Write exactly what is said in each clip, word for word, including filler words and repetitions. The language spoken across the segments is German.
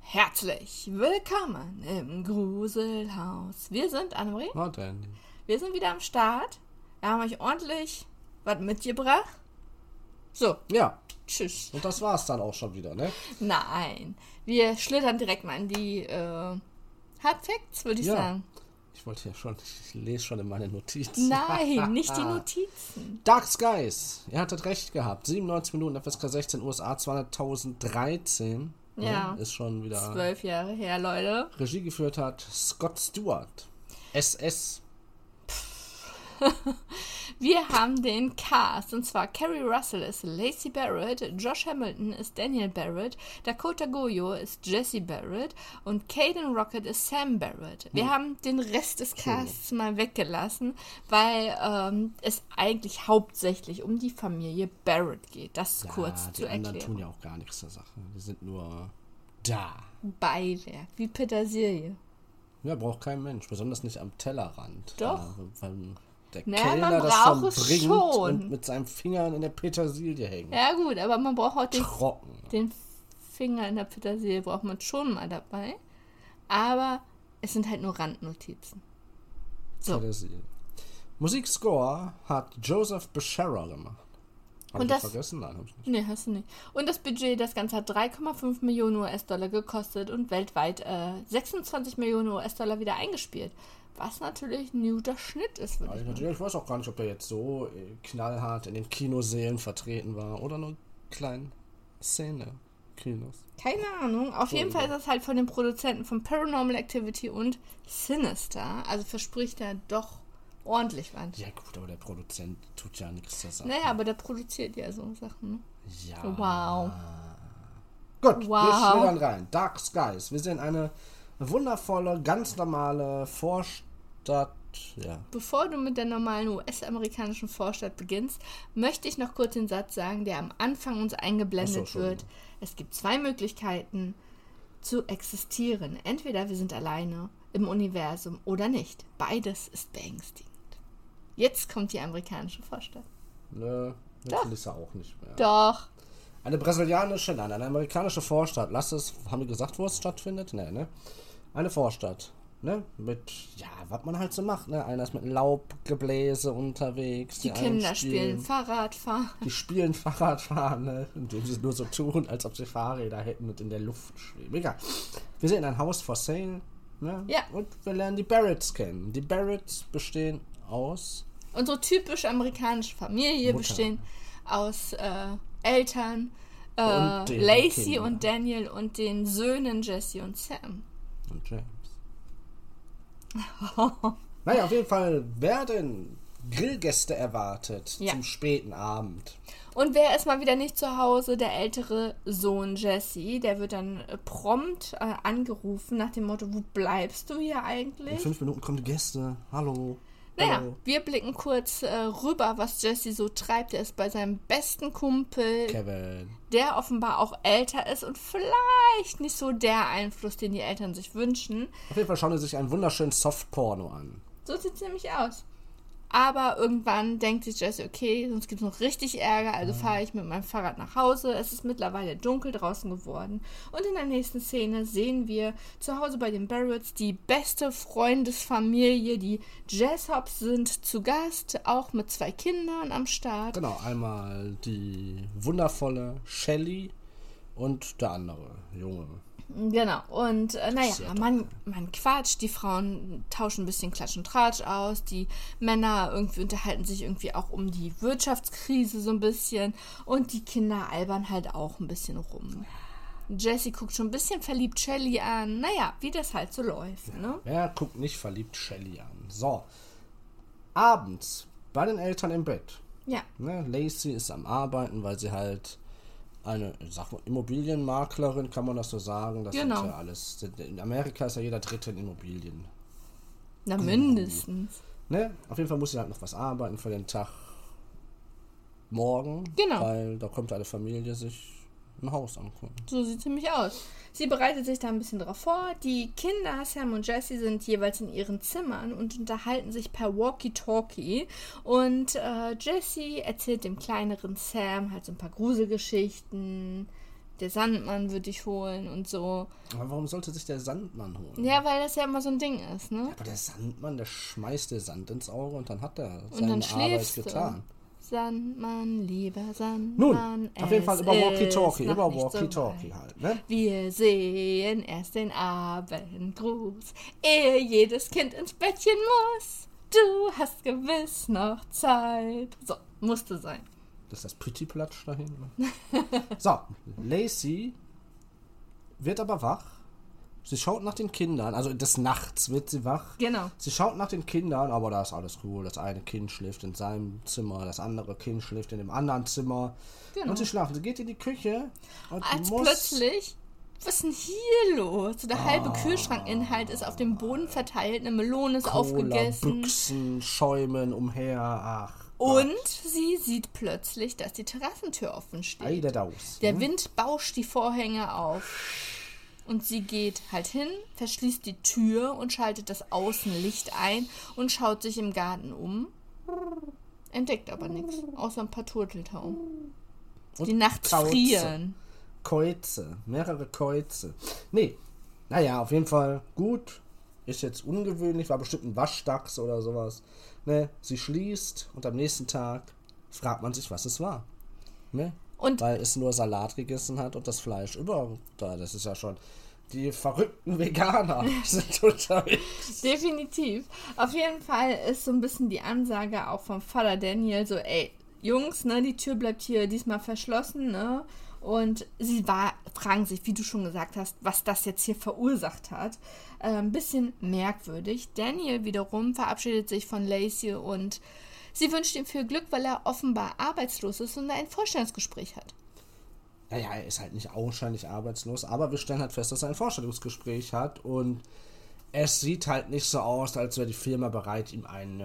Herzlich willkommen im Gruselhaus. Wir sind Annemarie. Oh, Danny. Wir sind wieder am Start. Wir haben euch ordentlich was mitgebracht. So. Ja. Tschüss. Und das war's dann auch schon wieder, ne? Nein. Wir schlittern direkt mal in die äh, Hard Facts, würde ich ja. sagen. Ich wollte ja schon, ich lese schon in meine Notizen. Nein, nicht die Notizen. Dark Skies. Ihr hattet recht gehabt. siebenundneunzig Minuten, F S K sechzehn, U S A zweihunderttausenddreizehn. Ja. ja. Ist schon wieder... Zwölf Jahre her, Leute. Regie geführt hat Scott Stewart. S S. Wir haben den Cast, und zwar Kerry Russell ist Lacey Barrett, Josh Hamilton ist Daniel Barrett, Dakota Goyo ist Jesse Barrett und Caden Rocket ist Sam Barrett. Wir hm. haben den Rest des Casts mal weggelassen, weil ähm, es eigentlich hauptsächlich um die Familie Barrett geht. Das ja, kurz zu erklären. Die anderen tun ja auch gar nichts zur Sache. Die sind nur da. Beiwerk, wie Petersilie. Ja, braucht kein Mensch, besonders nicht am Tellerrand. Doch. Ja, weil der naja, Kellner man das braucht dann es bringt schon. Und mit seinen Fingern in der Petersilie hängt. Ja gut, aber man braucht auch den, Trocken. den Finger in der Petersilie braucht man schon mal dabei. Aber es sind halt nur Randnotizen. So. Petersilie. Musikscore hat Joseph Becerra gemacht. Hab Und ich das vergessen? Nein, hab ich nicht. Nee, hast du nicht. Und das Budget, das Ganze hat drei Komma fünf Millionen U S-Dollar gekostet und weltweit äh, sechsundzwanzig Millionen U S-Dollar wieder eingespielt. Was natürlich ein guter Schnitt ist. Ja, ich, natürlich, ich weiß auch gar nicht, ob der jetzt so knallhart in den Kinosälen vertreten war oder nur kleinen Szene-Kinos. Keine Ahnung. Auf jeden Fall ist das halt von den Produzenten von Paranormal Activity und Sinister. Also verspricht er doch ordentlich was. Ja gut, aber der Produzent tut ja nichts zur Sache. Naja, aber der produziert ja so Sachen. Ne? Ja. Wow. Gut, wow. wir schlittern rein. Dark Skies. Wir sehen eine wundervolle, ganz normale Vorstadt. Ja. Bevor du mit der normalen U S-amerikanischen Vorstadt beginnst, möchte ich noch kurz den Satz sagen, der am Anfang uns eingeblendet so, wird. Es gibt zwei Möglichkeiten zu existieren. Entweder wir sind alleine im Universum oder nicht. Beides ist beängstigend. Jetzt kommt die amerikanische Vorstadt. Nö, jetzt ist er auch nicht mehr. Doch. Eine brasilianische, nein, eine amerikanische Vorstadt. Lass es, haben wir gesagt, wo es stattfindet? Nee, ne? Eine Vorstadt, ne? Mit, ja, was man halt so macht, ne? Einer ist mit Laubgebläse unterwegs. Die, die Kinder spielen Fahrradfahren. Die spielen Fahrradfahren, ne? Indem sie nur so tun, als ob sie Fahrräder hätten und in der Luft schweben. Egal. Wir sehen ein Haus for sale, ne? Ja. Und wir lernen die Barretts kennen. Die Barretts bestehen aus... Unsere typisch amerikanische Familie Mutter. bestehen aus äh, Eltern, äh, und Lacey Kinder. und Daniel und den Söhnen Jesse und Sam. Und James. Naja, auf jeden Fall werden Grillgäste erwartet ja. zum späten Abend. Und wer ist mal wieder nicht zu Hause? Der ältere Sohn Jesse. Der wird dann äh, prompt äh, angerufen nach dem Motto, wo bleibst du hier eigentlich? In fünf Minuten kommen die Gäste. Hallo. Naja, Hallo. wir blicken kurz äh, rüber, was Jesse so treibt. Er ist bei seinem besten Kumpel, Kevin, der offenbar auch älter ist und vielleicht nicht so der Einfluss, den die Eltern sich wünschen. Auf jeden Fall schauen sie sich einen wunderschönen Softporno an. So sieht es nämlich aus. Aber irgendwann denkt sich Jesse, okay, sonst gibt es noch richtig Ärger, also fahre ich mit meinem Fahrrad nach Hause. Es ist mittlerweile dunkel draußen geworden. Und in der nächsten Szene sehen wir zu Hause bei den Barretts die beste Freundesfamilie. Die Jessops sind zu Gast, auch mit zwei Kindern am Start. Genau, einmal die wundervolle Shelly und der andere Junge. Genau, und äh, naja, man, man quatscht, die Frauen tauschen ein bisschen Klatsch und Tratsch aus, die Männer irgendwie unterhalten sich irgendwie auch um die Wirtschaftskrise so ein bisschen und die Kinder albern halt auch ein bisschen rum. Jesse guckt schon ein bisschen verliebt Shelly an, naja, wie das halt so läuft, ne? Wer guckt nicht verliebt Shelly an? So, abends bei den Eltern im Bett. Ja. Ne, Lacey ist am Arbeiten, weil sie halt eine, sag mal, Immobilienmaklerin, kann man das so sagen? Das genau. Sind ja alles. In Amerika ist ja jeder Dritte in Immobilien. Na, mindestens. Ne? Auf jeden Fall muss sie halt noch was arbeiten für den Tag morgen. Genau. Weil da kommt eine Familie sich ein Haus angucken. So sieht es nämlich aus. Sie bereitet sich da ein bisschen drauf vor. Die Kinder, Sam und Jesse, sind jeweils in ihren Zimmern und unterhalten sich per Walkie-Talkie. Und äh, Jesse erzählt dem kleineren Sam halt so ein paar Gruselgeschichten. der Sandmann wird dich holen und so. Aber warum sollte sich der Sandmann holen? Ja, weil das ja immer so ein Ding ist, ne? Aber der Sandmann, der schmeißt dir Sand ins Auge und dann hat er Und seine dann Arbeit schläfst getan. du. Sandmann, lieber Sandmann. Nun, auf jeden Fall über es Walkie-Talkie, ist über noch nicht Walkie-Talkie so weit. halt, ne? Wir sehen erst den Abendgruß, ehe jedes Kind ins Bettchen muss. Du hast gewiss noch Zeit. So, musste sein. Das ist das Pretty-Platsch da hinten. So, Lacey wird aber wach. Sie schaut nach den Kindern, also des Nachts wird sie wach. Genau. Sie schaut nach den Kindern, aber da ist alles cool. Das eine Kind schläft in seinem Zimmer, das andere Kind schläft in dem anderen Zimmer. Genau. Und sie schlafen. Sie geht in die Küche und Als muss... plötzlich, was ist denn hier los? So der halbe Kühlschrankinhalt ist auf dem Boden verteilt, eine Melone ist Cola, aufgegessen. Büchsen, Schäumen umher, ach. Und sie sieht plötzlich, dass die Terrassentür offen steht. Ei, der Daus. Der Wind bauscht die Vorhänge auf. Und sie geht halt hin, verschließt die Tür und schaltet das Außenlicht ein und schaut sich im Garten um. Entdeckt aber nichts, außer ein paar Turteltauben, die nachts Kauze. frieren. Käuze, mehrere Käuze. Nee, naja, auf jeden Fall gut. Ist jetzt ungewöhnlich, war bestimmt ein Waschdachs oder sowas. Ne, sie schließt und am nächsten Tag fragt man sich, was es war. Ne? Und Weil es nur Salat gegessen hat und das Fleisch über. Da, das ist ja schon. Die verrückten Veganer sind unterwegs. definitiv. Auf jeden Fall ist so ein bisschen die Ansage auch vom Vater Daniel so, ey, Jungs, ne, die Tür bleibt hier diesmal verschlossen, ne? Und sie war, fragen sich, wie du schon gesagt hast, was das jetzt hier verursacht hat. Äh, ein bisschen merkwürdig. Daniel wiederum verabschiedet sich von Lacey und sie wünscht ihm viel Glück, weil er offenbar arbeitslos ist und ein Vorstellungsgespräch hat. Naja, er ist halt nicht augenscheinlich arbeitslos, aber wir stellen halt fest, dass er ein Vorstellungsgespräch hat und es sieht halt nicht so aus, als wäre die Firma bereit, ihm eine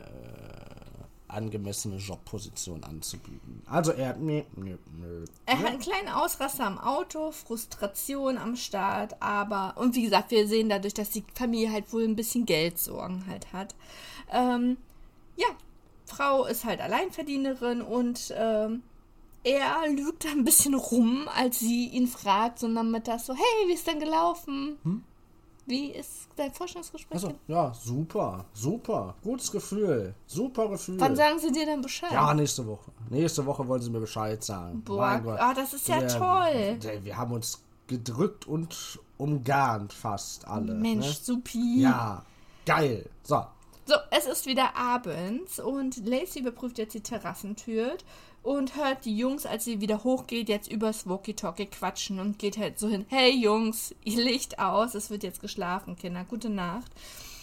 äh, angemessene Jobposition anzubieten. Also er hat... Nö, nö, nö. Er hat einen kleinen Ausraster am Auto, Frustration am Start, aber, und wie gesagt, wir sehen dadurch, dass die Familie halt wohl ein bisschen Geldsorgen halt hat. Ähm, ja, Frau ist halt Alleinverdienerin und ähm, er lügt ein bisschen rum, als sie ihn fragt, so nachmittags so, hey, wie ist denn gelaufen? Hm? Wie ist dein Vorstellungsgespräch? Also, ja, super, super, gutes Gefühl, super Gefühl. Wann sagen sie dir dann Bescheid? Ja, nächste Woche. Nächste Woche wollen sie mir Bescheid sagen. Boah, Mein Gott. ah, das ist ja wir, toll. Wir, wir haben uns gedrückt und umgarnt fast alle. Mensch, ne? supi. Ja, geil. So. So, es ist wieder abends und Lacey überprüft jetzt die Terrassentür und hört die Jungs, als sie wieder hochgeht, jetzt übers Walkie-Talkie quatschen und geht halt so hin, hey Jungs, ihr Licht aus, es wird jetzt geschlafen, Kinder, gute Nacht.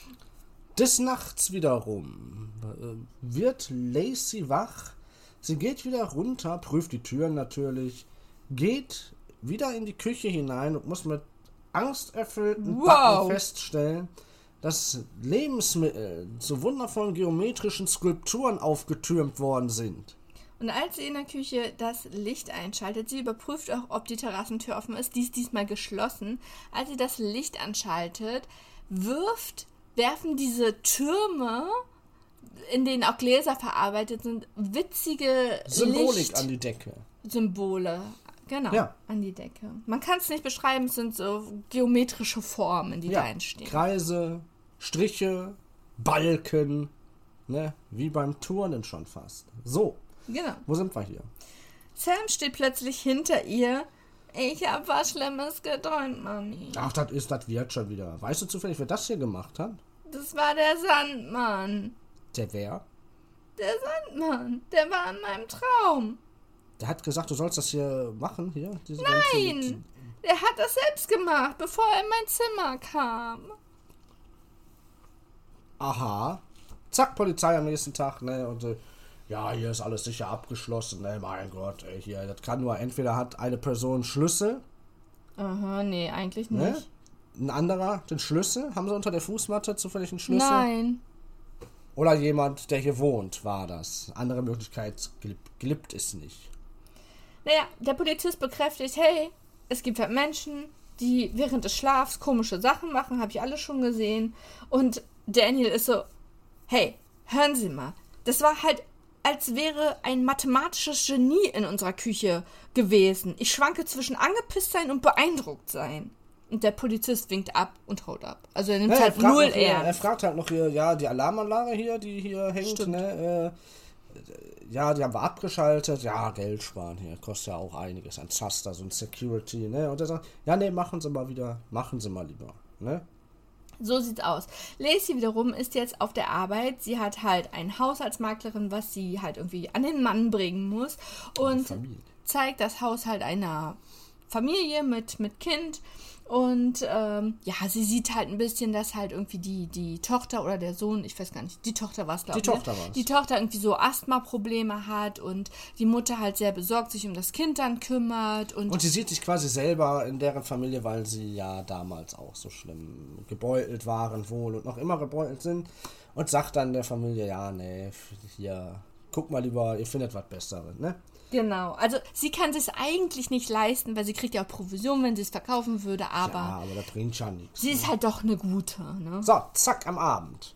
Des Nachts wiederum äh, wird Lacey wach, sie geht wieder runter, prüft die Türen natürlich, geht wieder in die Küche hinein und muss mit angsterfüllten Wow. Backen feststellen, dass Lebensmittel zu wundervollen geometrischen Skulpturen aufgetürmt worden sind. Und als sie in der Küche das Licht einschaltet, sie überprüft auch, ob die Terrassentür offen ist, die ist diesmal geschlossen. Als sie das Licht anschaltet, wirft, werfen diese Türme, in denen auch Gläser verarbeitet sind, witzige Symbolik an die Decke. Symbole. Genau, ja. An die Decke. Man kann es nicht beschreiben, es sind so geometrische Formen, die ja. da entstehen. Kreise, Striche, Balken, ne? Wie beim Turnen schon fast. So, genau. Wo sind wir hier? Sam steht plötzlich hinter ihr. Ich hab was Schlimmes geträumt, Mami. Ach, das ist, das wird schon wieder. Weißt du zufällig, wer das hier gemacht hat? Das war der Sandmann. Der wer? Der Sandmann, der war in meinem Traum. Der hat gesagt, du sollst das hier machen, hier? Diese Nein, ganze... der hat das selbst gemacht, bevor er in mein Zimmer kam. Aha. Zack, Polizei am nächsten Tag, ne? Und äh, ja, hier ist alles sicher abgeschlossen, ne? Mein Gott, ey, hier, das kann nur, entweder hat eine Person Schlüssel. Aha, nee, eigentlich nicht. Ne? Ein anderer den Schlüssel. Haben sie unter der Fußmatte zufällig einen Schlüssel? Nein. Oder jemand, der hier wohnt, war das. Andere Möglichkeit gibt, gibt es nicht. Naja, der Polizist bekräftigt, hey, es gibt halt Menschen, die während des Schlafs komische Sachen machen, habe ich alles schon gesehen. Und Daniel ist so, hey, hören Sie mal, das war halt als wäre ein mathematisches Genie in unserer Küche gewesen. Ich schwanke zwischen angepisst sein und beeindruckt sein. Und der Polizist winkt ab und haut ab. Also er nimmt Ja, halt er fragt null noch hier, ernst. Er fragt halt noch hier, ja, die Alarmanlage hier, die hier hängt, Stimmt. ne, äh, ja, die haben wir abgeschaltet, ja, Geld sparen hier, kostet ja auch einiges, ein Zaster, so ein Security, ne, und er sagt, ja, ne, machen Sie mal wieder, machen Sie mal lieber, ne. So sieht's aus. Lacey wiederum ist jetzt auf der Arbeit. Sie hat halt ein Haus als Maklerin, was sie halt irgendwie an den Mann bringen muss. Und Familie. zeigt das Haus halt einer Familie mit, mit Kind. Und ähm, ja, sie sieht halt ein bisschen, dass halt irgendwie die, die Tochter oder der Sohn, ich weiß gar nicht, die Tochter war es, glaube ich. Die Tochter war's. Die Tochter irgendwie so Asthma-Probleme hat und die Mutter halt sehr besorgt sich um das Kind dann kümmert. Und, Und sie sieht sich quasi selber in deren Familie, weil sie ja damals auch so schlimm gebeutelt waren wohl und noch immer gebeutelt sind. Und sagt dann der Familie, ja, nee, hier, guck mal lieber, ihr findet was Besseres, ne? genau, also sie kann sich eigentlich nicht leisten, weil sie kriegt ja auch Provision, wenn sie es verkaufen würde, aber, Ja, aber das bringt ja nichts. sie Ne? ist halt doch eine gute, ne? So, zack, am Abend.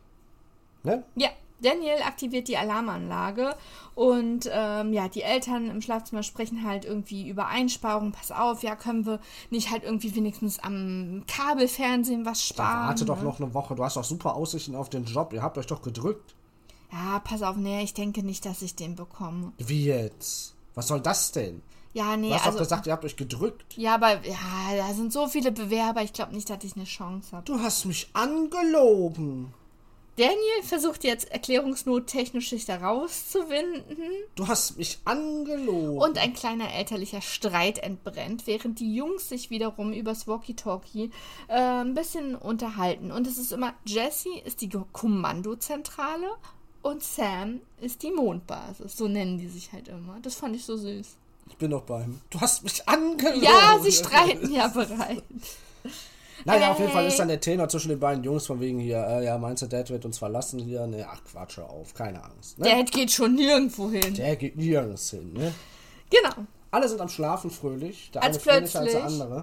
Ne? Ja, Daniel aktiviert die Alarmanlage und ähm, ja, die Eltern im Schlafzimmer sprechen halt irgendwie über Einsparungen. Pass auf, ja, können wir nicht halt irgendwie wenigstens am Kabelfernsehen was sparen? Warte doch ne? noch eine Woche, du hast doch super Aussichten auf den Job, ihr habt euch doch gedrückt. Ja, pass auf, nee, ich denke nicht, dass ich den bekomme. Wie jetzt? Was soll das denn? Ja, nee, Du hast also... doch gesagt, ihr habt euch gedrückt. ja, aber ja, da sind so viele Bewerber, ich glaube nicht, dass ich eine Chance habe. Du hast mich angelogen. Daniel versucht jetzt erklärungsnottechnisch sich da rauszuwinden Du hast mich angelogen. und ein kleiner elterlicher Streit entbrennt, während die Jungs sich wiederum übers Walkie-Talkie äh, ein bisschen unterhalten. Und es ist immer, Jessie ist die Kommandozentrale und Sam ist die Mondbasis. So nennen die sich halt immer. Das fand ich so süß. Ich bin doch bei ihm. Du hast mich angelogen. Ja, sie streiten ja bereits. Naja, auf jeden Fall Hey. ist dann der Tenor zwischen den beiden Jungs von wegen hier, äh, ja, meinst du, Dad wird uns verlassen hier? Ne, ach, Quatsch, hör auf, keine Angst. Ne? Dad geht schon nirgendwo hin. Der geht nirgends hin, ne? Genau. Alle sind am Schlafen fröhlich. Der Als eine fröhlicher als der plötzlich- andere.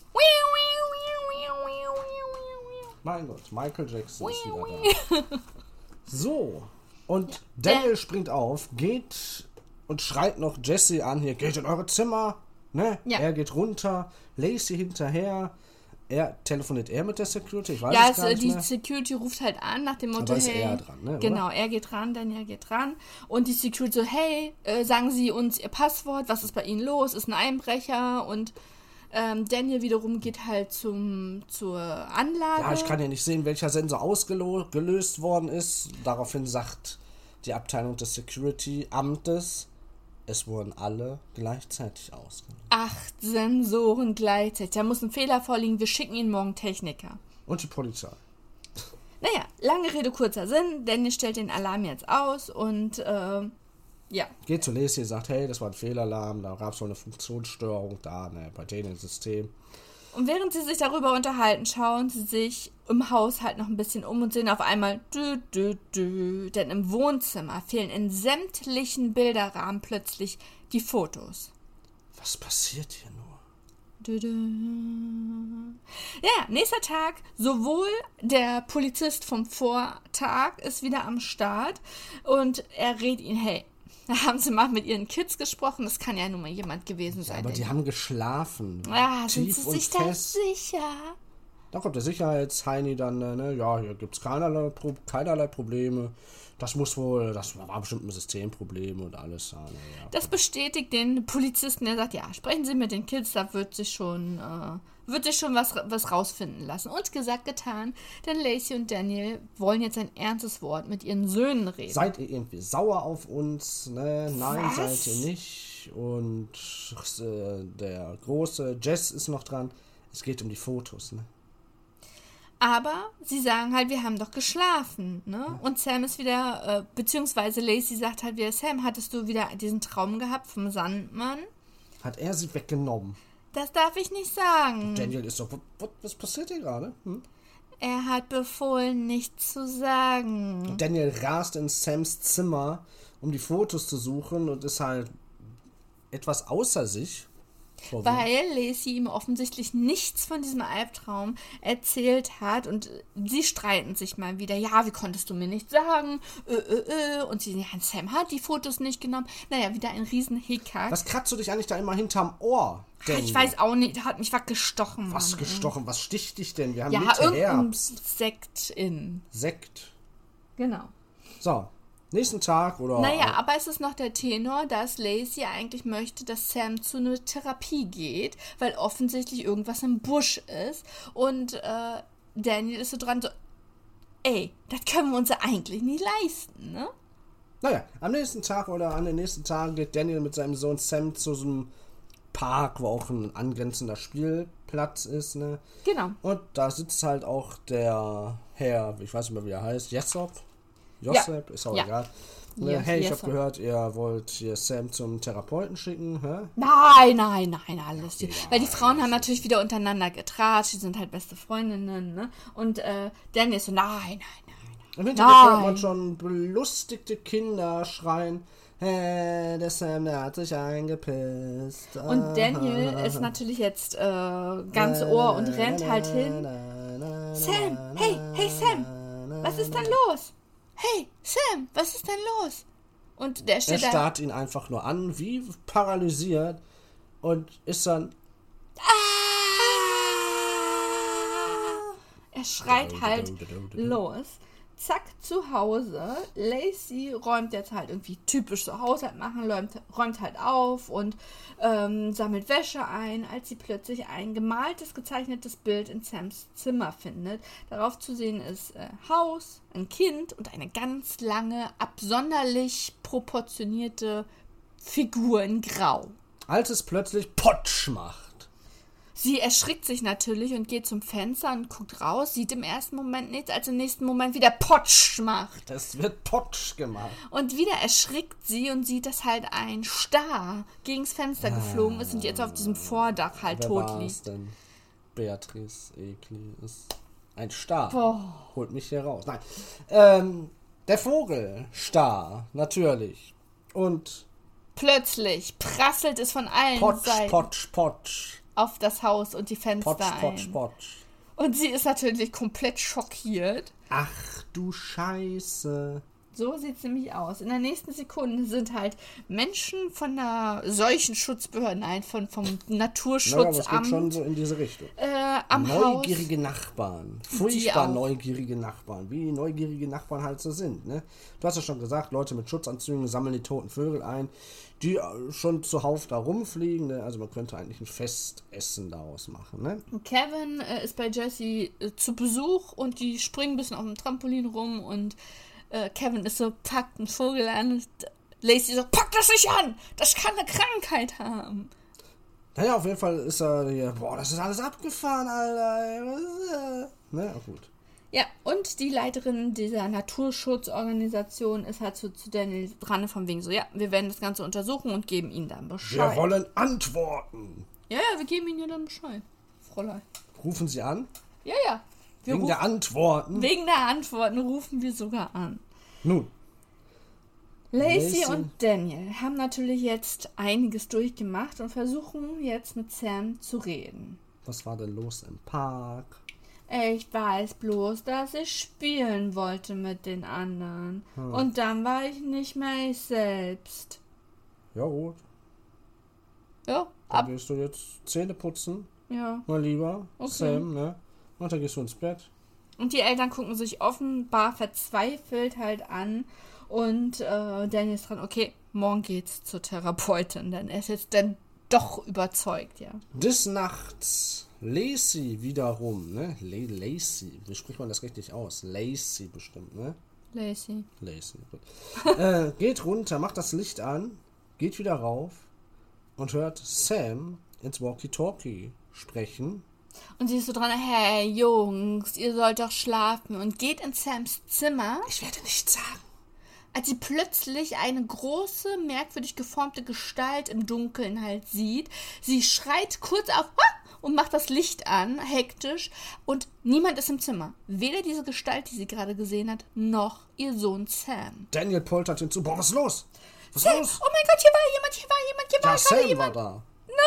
Mein Gott, Michael Jackson ist wieder da. So, und Daniel springt auf, geht und schreit noch Jesse an, hier, geht in eure Zimmer, ne? Ja. Er geht runter, Lacey hinterher, er telefoniert er mit der Security, ich weiß Ja, es gar es, nicht die mehr. Security ruft halt an nach dem Motto, Aber ist hey, er dran, ne, oder? genau, er geht ran, Daniel geht ran und die Security so, hey, äh, sagen Sie uns Ihr Passwort, was ist bei Ihnen los, ist ein Einbrecher und ähm, Daniel wiederum geht halt zum zur Anlage. Ja, ich kann ja nicht sehen, welcher Sensor ausgelöst worden ist. Daraufhin sagt die Abteilung des Security-Amtes, es wurden alle gleichzeitig ausgelöst. Acht Sensoren gleichzeitig, da muss ein Fehler vorliegen, wir schicken Ihnen morgen Techniker. Und die Polizei. Naja, lange Rede, kurzer Sinn, Daniel stellt den Alarm jetzt aus und äh, ja, Geht zu Lacey, sagt, hey, das war ein Fehlalarm, da gab es so eine Funktionsstörung da, ne, bei denen im System. und während sie sich darüber unterhalten, schauen sie sich im Haus halt noch ein bisschen um und sehen auf einmal dü, dü, dü, denn im Wohnzimmer fehlen in sämtlichen Bilderrahmen plötzlich die Fotos. Was passiert hier nur? Dü, dü. Ja, nächster Tag, sowohl der Polizist vom Vortag ist wieder am Start und er rät ihn, hey, haben Sie mal mit Ihren Kids gesprochen? Das kann ja nun mal jemand gewesen sein. Aber der- die haben geschlafen. ah, sind tief Sie und sich da fest. sicher? Dann kommt der Sicherheitsheini dann, äh, ne, ja, hier gibt es keinerlei, Pro- keinerlei Probleme. Das muss wohl, das war bestimmt ein Systemproblem und alles. Ja, ne, ja. Das bestätigt den Polizisten, der sagt, ja, sprechen Sie mit den Kids, da wird sich schon, äh, wird sich schon was, was rausfinden lassen. Und gesagt, getan, denn Lacey und Daniel wollen jetzt ein ernstes Wort mit ihren Söhnen reden. Seid ihr irgendwie sauer auf uns? Ne? Nein, Was? seid ihr nicht. Und äh, der große Jess ist noch dran. Es geht um die Fotos, ne? Aber sie sagen halt, wir haben doch geschlafen, ne? Und Sam ist wieder, äh, beziehungsweise Lacey sagt halt wieder, Sam, hattest du wieder diesen Traum gehabt vom Sandmann? Hat er sie weggenommen? Das darf ich nicht sagen. Daniel ist so, "What- what- was passiert hier gerade? Hm? Er hat befohlen, nichts zu sagen. Daniel rast in Sams Zimmer, um die Fotos zu suchen und ist halt etwas außer sich. Vor Weil Lacey ihm offensichtlich nichts von diesem Albtraum erzählt hat und sie streiten sich mal wieder. Ja, wie konntest du mir nicht sagen? Äh, äh, äh. Und sie, ja, Sam hat die Fotos nicht genommen. Naja, wieder ein riesen Hickhack. Was kratzt du dich eigentlich da immer hinterm Ohr? Denn? Ich weiß auch nicht, da hat mich was gestochen. Was Mann, gestochen? Was sticht dich denn? Wir haben ja, Mitte irgendein Herbst. Sekt in. Sekt. Genau. So, nächsten Tag oder... Naja, aber es ist noch der Tenor, dass Lacey eigentlich möchte, dass Sam zu einer Therapie geht, weil offensichtlich irgendwas im Busch ist. Und äh, Daniel ist so dran, so, ey, das können wir uns ja eigentlich nie leisten, ne? Naja, am nächsten Tag oder an den nächsten Tagen geht Daniel mit seinem Sohn Sam zu so einem Park, wo auch ein angrenzender Spielplatz ist, ne? Genau. Und da sitzt halt auch der Herr, ich weiß nicht mehr, wie er heißt, Jessop? Josep, ja. Ist auch ja. egal. Ne? Yes, hey, ich Jessop. habe gehört, ihr wollt hier Sam zum Therapeuten schicken, hä? Nein, nein, nein, alles. Ja, Weil die Frauen haben natürlich wieder untereinander getratscht, die sind halt beste Freundinnen, ne? Und äh, Daniel ist so, nein, nein, nein. Im Hintergrund hört man Nein. schon belustigte Kinder schreien, hey, der Sam, der hat sich eingepisst. Und Daniel ist natürlich jetzt äh, ganz Ohr und rennt halt hin. Sam, hey, hey Sam, was ist denn los? Hey, Sam, was ist denn los? Und der Er steht da. starrt ihn einfach nur an, wie paralysiert, und ist dann... Er schreit halt los. Zack, zu Hause. Lacey räumt jetzt halt irgendwie typisch so Haushalt machen, räumt, räumt halt auf und ähm, sammelt Wäsche ein, als sie plötzlich ein gemaltes, gezeichnetes Bild in Sams Zimmer findet. Darauf zu sehen ist äh, Haus, ein Kind und eine ganz lange, absonderlich proportionierte Figur in Grau. Als es plötzlich Potsch macht. Sie erschrickt sich natürlich und geht zum Fenster und guckt raus, sieht im ersten Moment nichts, als im nächsten Moment wieder Potsch macht. Es wird Potsch gemacht. Und wieder erschrickt sie und sieht, dass halt ein Star gegens Fenster geflogen ist und jetzt auf diesem Vordach halt Wer tot war liegt. es denn? Beatrice Egli ist ein Star. Boah. Holt mich hier raus. Nein. Ähm, der Vogel, Star, natürlich. Und Plötzlich prasselt es von allen Potsch, Seiten Potsch, Potsch. auf das Haus und die Fenster Potsch, Potsch, ein. Potsch. Und sie ist natürlich komplett schockiert. Ach du Scheiße. So sieht es nämlich aus. In der nächsten Sekunde sind halt Menschen von der Seuchenschutzbehörde, nein, von, vom Naja, aber es geht Naturschutzamt schon so in diese Richtung. äh, am Haus. Neugierige Nachbarn. Furchtbar neugierige Nachbarn. Wie neugierige Nachbarn halt so sind, ne? Du hast ja schon gesagt, Leute mit Schutzanzügen sammeln die toten Vögel ein, die schon zuhauf da rumfliegen, ne? Also man könnte eigentlich ein Festessen daraus machen, ne? Kevin äh, ist bei Jessie äh, zu Besuch und die springen ein bisschen auf dem Trampolin rum und äh, Kevin ist so, packt einen Vogel an und Lacey so, pack das nicht an! Das kann eine Krankheit haben. Naja, auf jeden Fall ist er hier, boah, das ist alles abgefahren, Alter. Ey, was ist das? Ne, oh, gut. Ja, und die Leiterin dieser Naturschutzorganisation ist halt zu, zu Daniel dran von wegen so, ja, wir werden das Ganze untersuchen und geben ihnen dann Wir Bescheid. wollen Antworten. Ja, ja, wir geben ihnen ja dann Bescheid, Fräulein. Rufen Sie an? Ja, ja. Wir Wegen rufen, der Antworten? wegen der Antworten rufen wir sogar an. Nun. Lacey Lacey. und Daniel haben natürlich jetzt einiges durchgemacht und versuchen jetzt mit Sam zu reden. Was war denn los im Park? Ich weiß bloß, dass ich spielen wollte mit den anderen. Hm. Und dann war ich nicht mehr ich selbst. Ja gut, Ja, dann ab. gehst du jetzt Zähne putzen, Ja. mein Lieber Okay. Sam, ne? Und dann gehst du ins Bett. Und die Eltern gucken sich offenbar verzweifelt halt an. Und äh, Daniel ist dran, okay, morgen geht's zur Therapeutin. Denn er ist jetzt dann doch überzeugt, ja. Des Nachts Lacey wiederum, ne? La- Lacey, wie spricht man das richtig aus? Lacey bestimmt, ne? Lacey. Lacey, gut. äh, geht runter, macht das Licht an, geht wieder rauf und hört Sam ins Walkie-Talkie sprechen. Und sie ist so dran, hey Jungs, ihr sollt doch schlafen. Und geht in Sams Zimmer, Ich werde nichts sagen. als sie plötzlich eine große, merkwürdig geformte Gestalt im Dunkeln halt sieht. Sie schreit kurz auf "Ah!" und macht das Licht an, hektisch. Und niemand ist im Zimmer. Weder diese Gestalt, die sie gerade gesehen hat, noch ihr Sohn Sam. Daniel poltert hinzu. Boah, was ist los? Was ist Sam, los? oh mein Gott, hier war jemand, hier war jemand, hier war Ja, gerade Sam war jemand. da. Nein!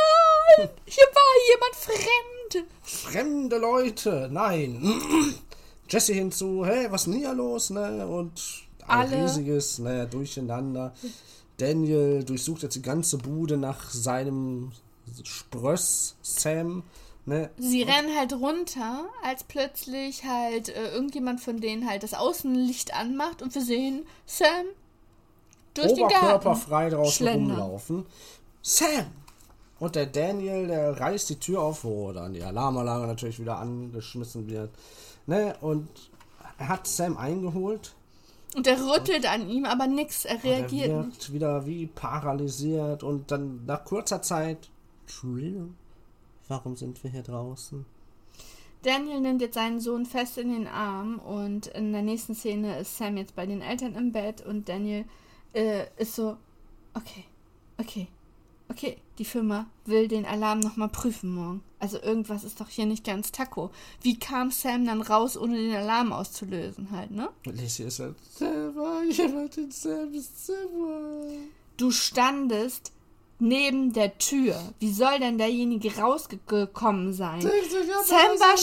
nein, hier war jemand fremd. Fremde Leute, nein. Jesse hinzu, hey, was ist denn hier los, ne? Und ein Alle. riesiges, ne, Durcheinander. Daniel durchsucht jetzt die ganze Bude nach seinem Spröss, Sam, ne? Sie rennen halt runter, als plötzlich halt äh, irgendjemand von denen halt das Außenlicht anmacht und wir sehen Sam durch den Garten oberkörperfrei draußen schlendern. rumlaufen. Sam! Und der Daniel, der reißt die Tür auf, wo dann die Alarmanlage natürlich wieder angeschmissen wird. Ne? Und er hat Sam eingeholt. Und er rüttelt an ihm, aber nix, er reagiert er nicht. wirkt wieder wie paralysiert und dann nach kurzer Zeit Trill. Warum sind wir hier draußen? Daniel nimmt jetzt seinen Sohn fest in den Arm und in der nächsten Szene ist Sam jetzt bei den Eltern im Bett und Daniel äh, ist so, okay, okay, okay, die Firma will den Alarm nochmal prüfen morgen. Also irgendwas ist doch hier nicht ganz taco. Wie kam Sam dann raus, ohne den Alarm auszulösen halt, ne? Lacey ist halt, Sam, jemand in Sams Zimmer. Du standest neben der Tür. Wie soll denn derjenige rausgekommen sein? Sam war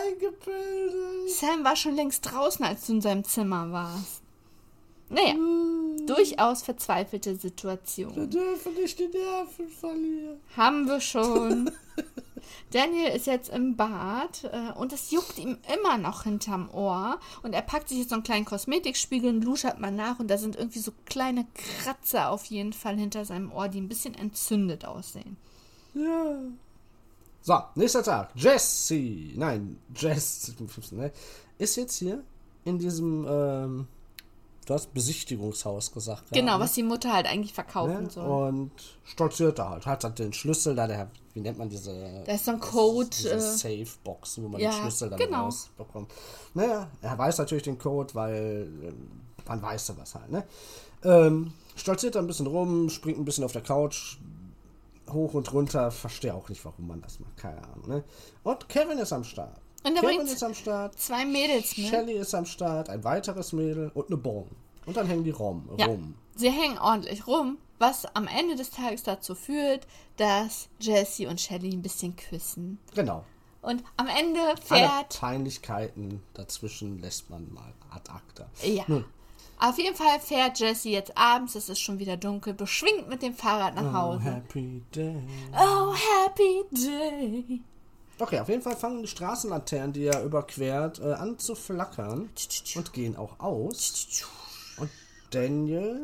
schon Sam war schon längst draußen, als du in seinem Zimmer warst. Naja, hm. durchaus verzweifelte Situation. Wir dürfen nicht die Nerven verlieren. Haben wir schon. Daniel ist jetzt im Bad äh, und es juckt ihm immer noch hinterm Ohr. Und er packt sich jetzt so einen kleinen Kosmetikspiegel und luschert mal nach. Und da sind irgendwie so kleine Kratzer auf jeden Fall hinter seinem Ohr, die ein bisschen entzündet aussehen. Ja. So, nächster Tag. Jesse, nein, Jess, ne, ist jetzt hier in diesem, ähm, du hast Besichtigungshaus gesagt. Genau, ja, was die Mutter halt eigentlich verkaufen ne? soll. Und stolziert da halt. Hat halt den Schlüssel da, der, wie nennt man diese... Da ist so ein Code. Diese äh, Safe-Box, wo man ja, den Schlüssel dann genau. rausbekommt. Naja, er weiß natürlich den Code, weil ähm, man weiß ja was halt, ne? Ähm, stolziert da ein bisschen rum, springt ein bisschen auf der Couch, hoch und runter, verstehe auch nicht, warum man das macht, keine Ahnung, ne? Und Kevin ist am Start. Und er Kevin bringt ist am Start. zwei Mädels mit. Shelly ist am Start, ein weiteres Mädel und eine Bon. Und dann hängen die rum. Ja, rum. sie hängen ordentlich rum, was am Ende des Tages dazu führt, dass Jesse und Shelly ein bisschen küssen. Genau. Und am Ende Alle fährt... Peinlichkeiten dazwischen lässt man mal ad acta. Ja. Nun. Auf jeden Fall fährt Jesse jetzt abends, es ist schon wieder dunkel, beschwingt mit dem Fahrrad nach Oh, Hause. happy day. Oh, happy day. Okay, auf jeden Fall fangen die Straßenlaternen, die er überquert, äh, an zu flackern und gehen auch aus. Und Daniel,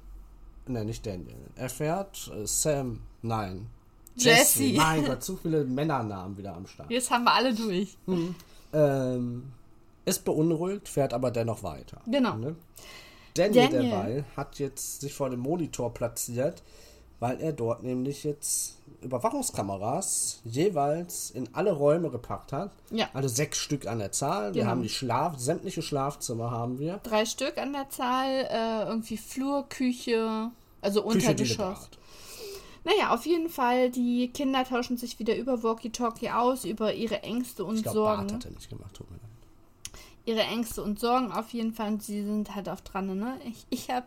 ne, nicht Daniel, er fährt äh, Sam, nein, Jesse. Jesse. Mein Gott, zu viele Männernamen wieder am Start. Jetzt haben wir alle durch. Hm. Ähm, ist beunruhigt, fährt aber dennoch weiter. Genau. Ne? Daniel, Daniel derweil hat jetzt sich vor dem Monitor platziert, weil er dort nämlich jetzt Überwachungskameras jeweils in alle Räume gepackt hat. Ja. Also sechs Stück an der Zahl. Wir Genau. haben die Schlaf, sämtliche Schlafzimmer haben wir. Drei Stück an der Zahl, äh, irgendwie Flur, Küche, also Küche, Untergeschoss. Bad. Naja, auf jeden Fall, die Kinder tauschen sich wieder über Walkie-Talkie aus, über ihre Ängste und Ich glaube, Sorgen. Bad hat er nicht gemacht, tut mir leid. Ihre Ängste und Sorgen auf jeden Fall. Und sie sind halt auf dran, ne? Ich, ich hab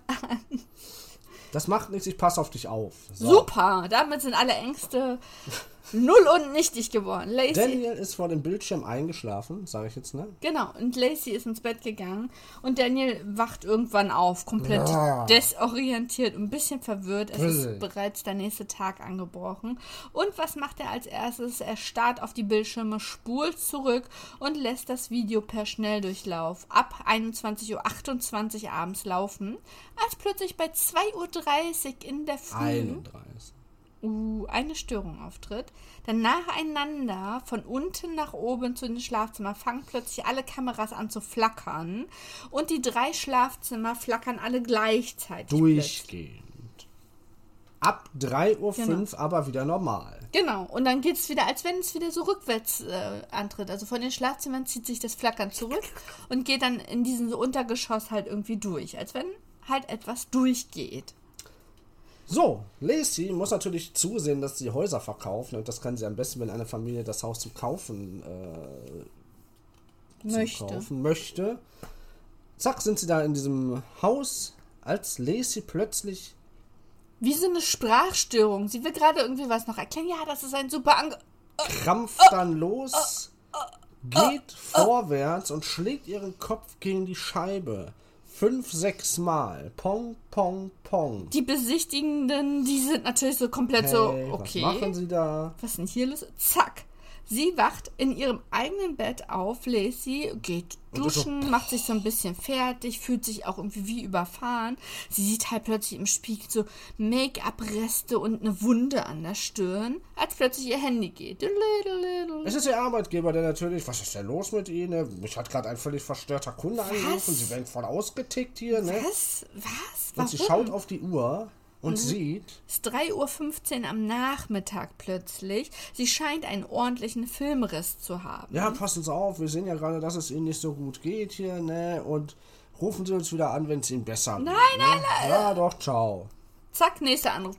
Das macht nichts, ich passe auf dich auf. So. Super! Damit sind alle Ängste null und nichtig geworden. Lacey. Daniel ist vor dem Bildschirm eingeschlafen, sage ich jetzt, ne? Genau, und Lacey ist ins Bett gegangen und Daniel wacht irgendwann auf, komplett Ja. desorientiert und ein bisschen verwirrt. Es Brrr. ist bereits der nächste Tag angebrochen. Und was macht er als erstes? Er starrt auf die Bildschirme, spult zurück und lässt das Video per Schnelldurchlauf ab einundzwanzig Uhr achtundzwanzig abends laufen, als plötzlich bei zwei Uhr dreißig in der Früh einunddreißig. Uh, eine Störung auftritt. Dann nacheinander von unten nach oben zu den Schlafzimmern fangen plötzlich alle Kameras an zu flackern und die drei Schlafzimmer flackern alle gleichzeitig. Durchgehend. Ab drei Uhr fünf Genau. aber wieder normal. Genau, und dann geht es wieder, als wenn es wieder so rückwärts äh, antritt. Also von den Schlafzimmern zieht sich das Flackern zurück und geht dann in diesen Untergeschoss halt irgendwie durch. Als wenn halt etwas durchgeht. So, Lacey muss natürlich zusehen, dass sie Häuser verkaufen. Und das kann sie am besten, wenn eine Familie das Haus zum Kaufen äh, Möchte. Zum kaufen möchte. Zack, sind sie da in diesem Haus, als Lacey plötzlich Wie so eine Sprachstörung. Sie will gerade irgendwie was noch erklären. Ja, das ist ein super Ange... Krampft dann los, geht vorwärts und schlägt ihren Kopf gegen die Scheibe. Fünf, sechs Mal. Pong, pong, pong. Die Besichtigenden, die sind natürlich so komplett Hey, so, okay. was machen sie da? Was ist denn hier los? Zack. Sie wacht in ihrem eigenen Bett auf, Lacey, geht duschen, so, macht sich so ein bisschen fertig, fühlt sich auch irgendwie wie überfahren. Sie sieht halt plötzlich im Spiegel so Make-up-Reste und eine Wunde an der Stirn, als plötzlich ihr Handy geht. Es ist ihr Arbeitgeber, der natürlich, was ist denn los mit Ihnen? Mich hat gerade ein völlig verstörter Kunde was? angerufen, Sie werden voll ausgetickt hier, ne? Was? Was? Und Warum? sie schaut auf die Uhr und mhm. sieht... Es ist drei Uhr fünfzehn am Nachmittag plötzlich. Sie scheint einen ordentlichen Filmriss zu haben. Ja, passen Sie auf, wir sehen ja gerade, dass es Ihnen nicht so gut geht hier, ne? Und rufen Sie uns wieder an, wenn es Ihnen besser geht. Nein, ne? nein, nein. Ja, doch, ciao. Zack, nächster Anruf.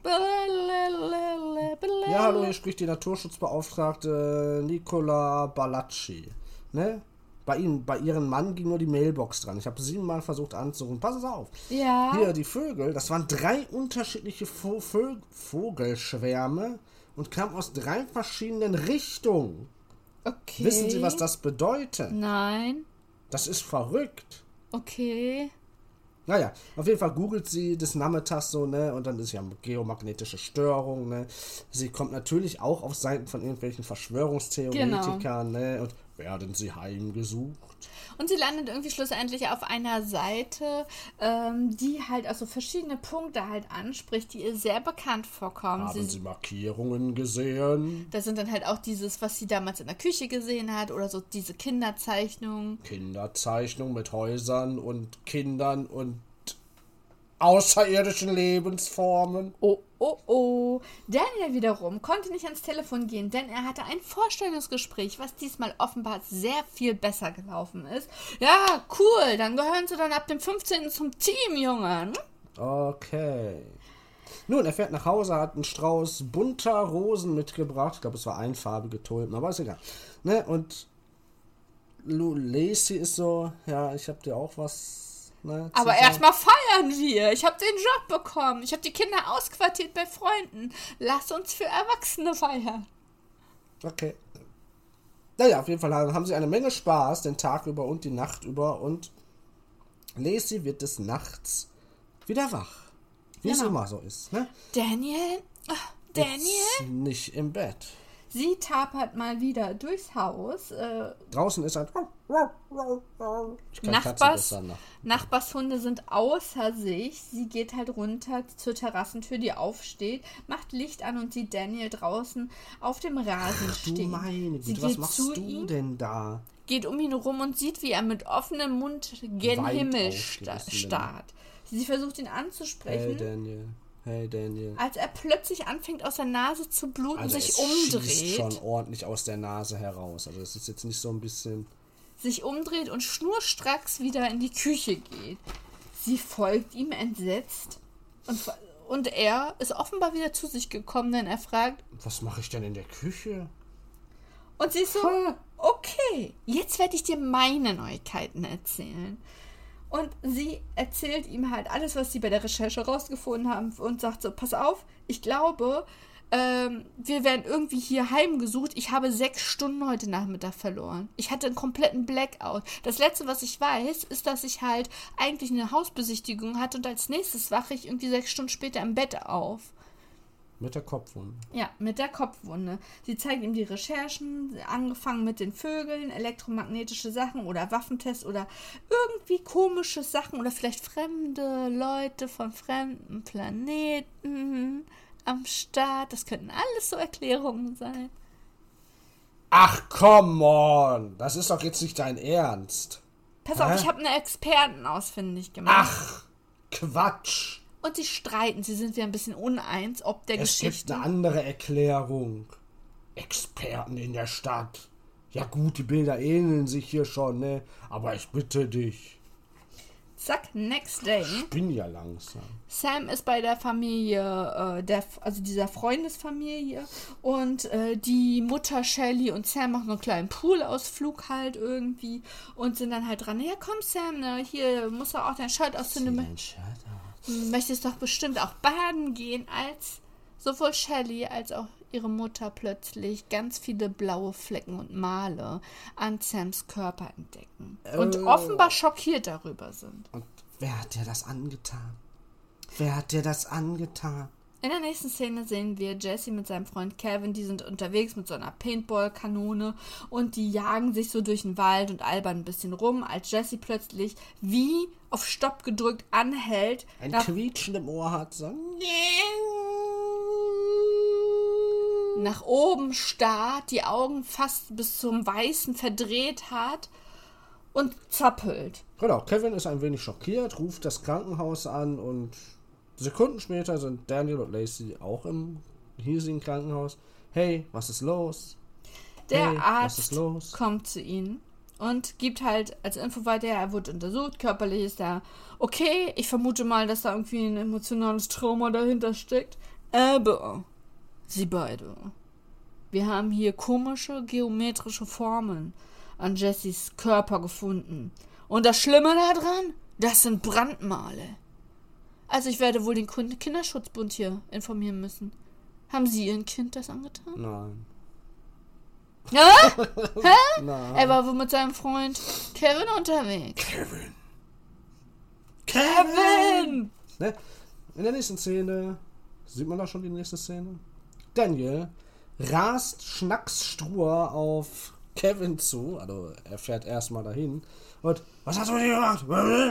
Ja, hallo, hier spricht die Naturschutzbeauftragte Nicola Ballacci, ne? Bei Ihnen, bei Ihrem Mann ging nur die Mailbox dran. Ich habe siebenmal versucht anzurufen. Pass auf. Ja. Hier, die Vögel, das waren drei unterschiedliche Vo- Vö- Vogelschwärme und kamen aus drei verschiedenen Richtungen. Okay. Wissen Sie, was das bedeutet? Nein. Das ist verrückt. Okay. Naja, auf jeden Fall googelt sie des Nachmittags so, ne, und dann ist ja geomagnetische Störung, ne. Sie kommt natürlich auch auf Seiten von irgendwelchen Verschwörungstheoretikern, genau. ne, und werden sie heimgesucht. Und sie landet irgendwie schlussendlich auf einer Seite, ähm, die halt also verschiedene Punkte halt anspricht, die ihr sehr bekannt vorkommen. Haben sie, Sie Markierungen gesehen? Das sind dann halt auch dieses, was sie damals in der Küche gesehen hat, oder so diese Kinderzeichnungen. Kinderzeichnungen mit Häusern und Kindern und außerirdischen Lebensformen. Oh, oh, oh. Daniel wiederum konnte nicht ans Telefon gehen, denn er hatte ein Vorstellungsgespräch, was diesmal offenbar sehr viel besser gelaufen ist. Ja, cool, dann gehören sie dann ab dem fünfzehnten zum Team, Junge. Okay. Nun, er fährt nach Hause, hat einen Strauß bunter Rosen mitgebracht. Ich glaube, es war einfarbige Tulpen, aber ist egal. Ne? Und Lacey ist so, ja, ich habe dir auch was... Ne, aber erstmal feiern wir. Ich habe den Job bekommen. Ich habe die Kinder ausquartiert bei Freunden. Lass uns für Erwachsene feiern. Okay. Naja, auf jeden Fall haben sie eine Menge Spaß den Tag über und die Nacht über. Und Lacey wird des Nachts wieder wach. Wie genau. es immer so ist. Ne? Daniel? Ach, Daniel? Jetzt nicht im Bett. Sie tapert mal wieder durchs Haus. Äh, Draußen ist ein... Ich kann Nachbars, Nachbarshunde sind außer sich. Sie geht halt runter zur Terrassentür, die aufsteht, macht Licht an und sieht Daniel draußen auf dem Rasen Ach, stehen. Du meine Sie Güte, was machst du ihm, denn da? Geht um ihn rum und sieht, wie er mit offenem Mund gen Weit Himmel sta- starrt. Sie versucht ihn anzusprechen. Hey Daniel. Hey Daniel. Als er plötzlich anfängt, aus der Nase zu bluten, also sich es umdreht. Schießt schon ordentlich aus der Nase heraus. Also das ist jetzt nicht so ein bisschen... sich umdreht und schnurstracks wieder in die Küche geht. Sie folgt ihm entsetzt und, und er ist offenbar wieder zu sich gekommen, denn er fragt, was mache ich denn in der Küche? Und sie ist so, okay, jetzt werde ich dir meine Neuigkeiten erzählen. Und sie erzählt ihm halt alles, was sie bei der Recherche rausgefunden haben und sagt so, pass auf, ich glaube, ähm, wir werden irgendwie hier heimgesucht. Ich habe sechs Stunden heute Nachmittag verloren. Ich hatte einen kompletten Blackout. Das Letzte, was ich weiß, ist, dass ich halt eigentlich eine Hausbesichtigung hatte und als nächstes wache ich irgendwie sechs Stunden später im Bett auf. Mit der Kopfwunde. Ja, mit der Kopfwunde. Sie zeigt ihm die Recherchen, angefangen mit den Vögeln, elektromagnetische Sachen oder Waffentests oder irgendwie komische Sachen oder vielleicht fremde Leute von fremden Planeten am Start. Das könnten alles so Erklärungen sein. Ach, come on. Das ist doch jetzt nicht dein Ernst. Pass Hä? auf, ich habe eine Experten ausfindig gemacht. Ach, Quatsch. Und sie streiten, sie sind wieder ein bisschen uneins, ob der es Geschichte... Es gibt eine andere Erklärung. Experten in der Stadt. Ja gut, die Bilder ähneln sich hier schon, ne? Aber ich bitte dich. Zack, next day. Ich bin ja langsam. Sam ist bei der Familie, äh, der, also dieser Freundesfamilie. Und äh, die Mutter Shelly und Sam machen so einen kleinen Poolausflug halt irgendwie. Und sind dann halt dran. Ja komm Sam, ne, hier musst du auch dein Shirt ausziehen. Dein Shirt aus. möchtest doch bestimmt auch baden gehen, als sowohl Shelley als auch ihre Mutter plötzlich ganz viele blaue Flecken und Male an Sams Körper entdecken. Und Äh. offenbar schockiert darüber sind. Und wer hat dir das angetan? Wer hat dir das angetan? In der nächsten Szene sehen wir Jesse mit seinem Freund Kevin, die sind unterwegs mit so einer Paintball-Kanone und die jagen sich so durch den Wald und albern ein bisschen rum, als Jesse plötzlich wie auf Stopp gedrückt anhält. Ein nach, Quietschen im Ohr hat, so... nach oben starrt, die Augen fast bis zum Weißen verdreht hat und zappelt. Genau, Kevin ist ein wenig schockiert, ruft das Krankenhaus an und Sekunden später sind Daniel und Lacey auch im hiesigen Krankenhaus. Hey, was ist los? Der hey, Arzt was ist los? kommt zu ihnen und gibt halt als Info weiter, er wurde untersucht, körperlich ist er okay. Ich vermute mal, dass da irgendwie ein emotionales Trauma dahinter steckt. Aber sie beide, wir haben hier komische geometrische Formen an Jessys Körper gefunden. Und das Schlimme daran, das sind Brandmale. Also ich werde wohl den Kinderschutzbund hier informieren müssen. Haben Sie Ihrem Kind das angetan? Nein. Ja? Hä? Nein. Er war wohl mit seinem Freund Kevin unterwegs. Kevin. Kevin! Ne? In der nächsten Szene, sieht man da schon die nächste Szene? Daniel rast schnacksstrur auf Kevin zu, also er fährt erstmal dahin und was hast du hier gemacht?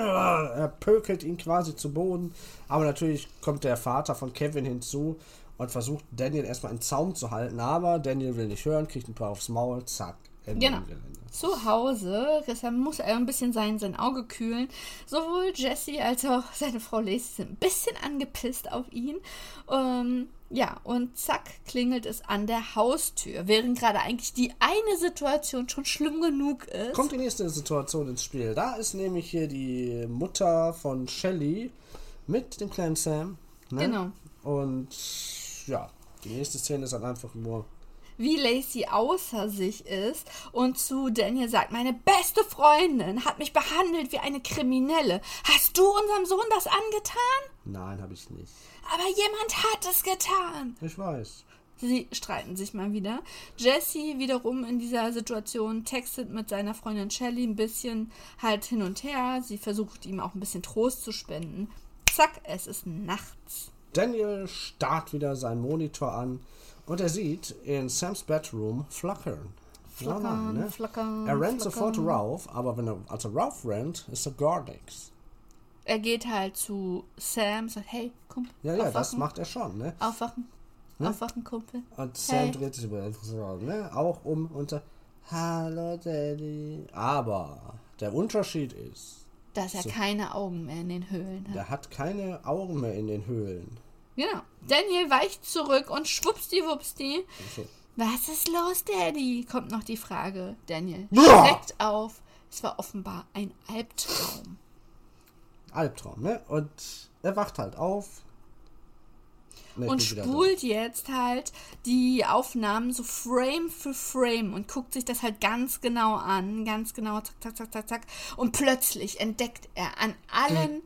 Er pökelt ihn quasi zu Boden, aber natürlich kommt der Vater von Kevin hinzu und versucht Daniel erstmal im Zaum zu halten, aber Daniel will nicht hören, kriegt ein paar aufs Maul, zack, Ende Genau. im Gelände. Zu Hause, deshalb muss er ein bisschen sein, sein Auge kühlen. Sowohl Jesse als auch seine Frau Lacey sind ein bisschen angepisst auf ihn. Ähm, ja, und zack, klingelt es an der Haustür, während gerade eigentlich die eine Situation schon schlimm genug ist. Kommt die nächste Situation ins Spiel. Da ist nämlich hier die Mutter von Shelley mit dem kleinen Sam. Ne? Genau. Und ja, die nächste Szene ist dann einfach nur... Wie Lacey außer sich ist und zu Daniel sagt, meine beste Freundin hat mich behandelt wie eine Kriminelle. Hast du unserem Sohn das angetan? Nein, habe ich nicht. Aber jemand hat es getan. Ich weiß. Sie streiten sich mal wieder. Jesse wiederum in dieser Situation textet mit seiner Freundin Shelley ein bisschen halt hin und her. Sie versucht ihm auch ein bisschen Trost zu spenden. Zack, es ist nachts. Daniel starrt wieder seinen Monitor an und er sieht in Sams Bedroom flackern. Flackern, Normal, ne? flackern, Er rennt flackern. sofort zu Ralph, aber wenn er also Ralph rennt, ist er gar nichts. Er geht halt zu Sam, sagt, hey, Kumpel, Ja, ja, aufwachen, das macht er schon, ne? aufwachen, Ne? aufwachen, Kumpel. Und Sam Hey. dreht sich über ne? auch um und sagt, hallo Daddy. Aber der Unterschied ist, Dass er So. keine Augen mehr in den Höhlen hat. der hat keine Augen mehr in den Höhlen. Genau. Daniel weicht zurück und schwuppsdiwuppsdi. Also, Was ist los, Daddy? Kommt noch die Frage. Daniel Ja. schreckt auf. Es war offenbar ein Albtraum. Albtraum, ne? Und er wacht halt auf. Ne, ich Und bin wieder spult jetzt halt die Aufnahmen so Frame für Frame und guckt sich das halt ganz genau an. Ganz genau, zack, zack, zack, zack, zack. Und plötzlich entdeckt er an allen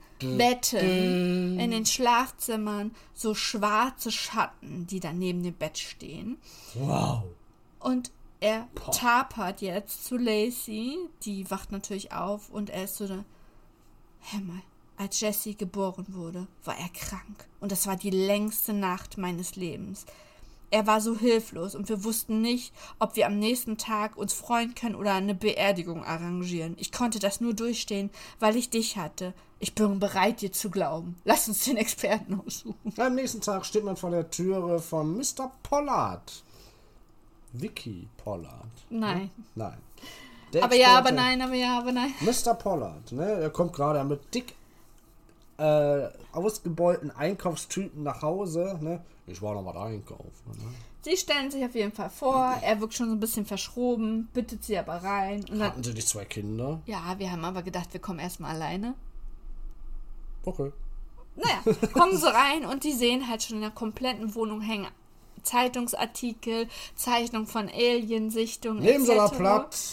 Betten in den Schlafzimmern so schwarze Schatten, die da neben dem Bett stehen. da. Wow. Und er tapert jetzt zu Lacey, die wacht natürlich auf und er ist so, da, hör mal, als Jesse geboren wurde, war er krank und das war die längste Nacht meines Lebens. Er war so hilflos und wir wussten nicht, ob wir am nächsten Tag uns freuen können oder eine Beerdigung arrangieren. Ich konnte das nur durchstehen, weil ich dich hatte. Ich bin bereit, dir zu glauben. Lass uns den Experten aussuchen. Am nächsten Tag steht man vor der Türe von Mister Pollard. Vicky Pollard. Nein. Nein. Der Aber ja, aber Experte- nein, aber ja, aber nein. Mister Pollard, ne? Er kommt gerade mit dick äh, ausgebeulten Einkaufstüten nach Hause, ne? Ich war noch mal einkaufen, ne? Sie stellen sich auf jeden Fall vor, er wirkt schon so ein bisschen verschroben, bittet sie aber rein. Und dann, Hatten sie nicht zwei Kinder? ja, wir haben aber gedacht, wir kommen erstmal alleine. Okay. Naja, kommen sie rein und die sehen halt schon in der kompletten Wohnung hängen Zeitungsartikel, Zeichnung von Aliensichtungen. Nehmen Sie et mal cetera. Platz.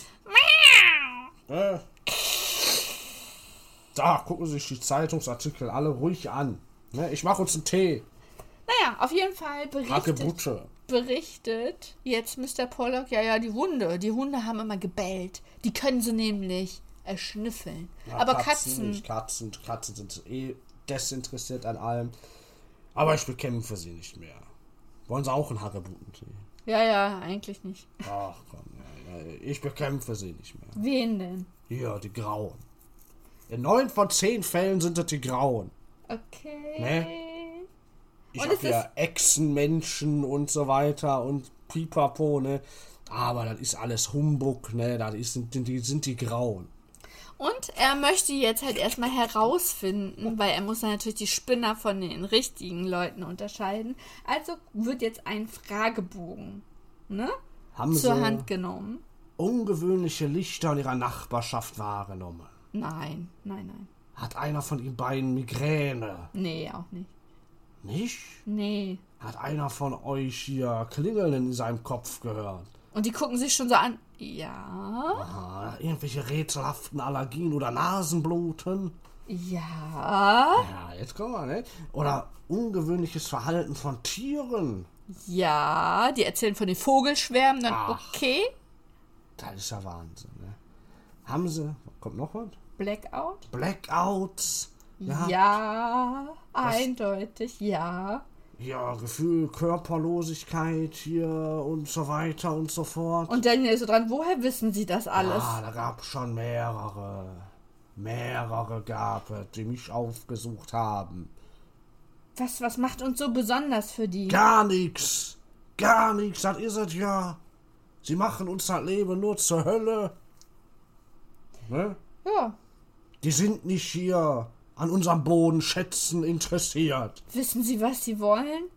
Äh. Da, gucken Sie sich die Zeitungsartikel alle ruhig an. Ne? Ich mache uns einen Tee. Naja, auf jeden Fall berichtet, Hagebutte. berichtet jetzt Mister Pollock, ja, ja, die Hunde, die Hunde haben immer gebellt. Die können sie nämlich erschnüffeln. Ja, Aber Katzen, Katzen... nicht Katzen, Katzen sind eh desinteressiert an allem. Aber ich bekämpfe sie nicht mehr. Wollen sie auch einen Hagebuttentee? Ja, ja, eigentlich nicht. Ach komm, ja, ja, ich bekämpfe sie nicht mehr. Wen denn? Ja, die Grauen. In neun von zehn Fällen sind das die Grauen. Okay. Ne? Ich Und hab es ja ist- Echsenmenschen und so weiter und Pipapo, ne? Aber das ist alles Humbug, ne? Das ist, die sind die Grauen. Und er möchte jetzt halt erstmal herausfinden, weil er muss dann natürlich die Spinner von den richtigen Leuten unterscheiden. Also wird jetzt ein Fragebogen, ne? Haben zur sie Hand genommen. ungewöhnliche Lichter in ihrer Nachbarschaft wahrgenommen? Nein, nein, nein. Hat einer von ihnen beiden Migräne? Nee, auch nicht. Nicht? Nee. Hat einer von euch hier Klingeln in seinem Kopf gehört? Und die gucken sich schon so an. Ja, Ah, irgendwelche rätselhaften Allergien oder Nasenbluten? ja, Ja, jetzt kommen wir, ne? Oder ungewöhnliches Verhalten von Tieren? ja. Die erzählen von den Vogelschwärmen. Dann Ach. okay. Das ist ja Wahnsinn, ne? Haben sie, kommt noch was? Blackout? Blackouts? Ja, Ja. eindeutig, ja. Ja, Gefühl, Körperlosigkeit hier und so weiter und so fort. Und Daniel ist so dran, woher wissen sie das alles? Ah, da gab es schon mehrere. Mehrere gab es, die mich aufgesucht haben. Was, was macht uns so besonders für die? Gar nichts. Gar nichts, das ist es ja. Sie machen uns das Leben nur zur Hölle. Ne? Ja, Die sind nicht hier an unserem Bodenschätzen interessiert. wissen sie, was sie wollen?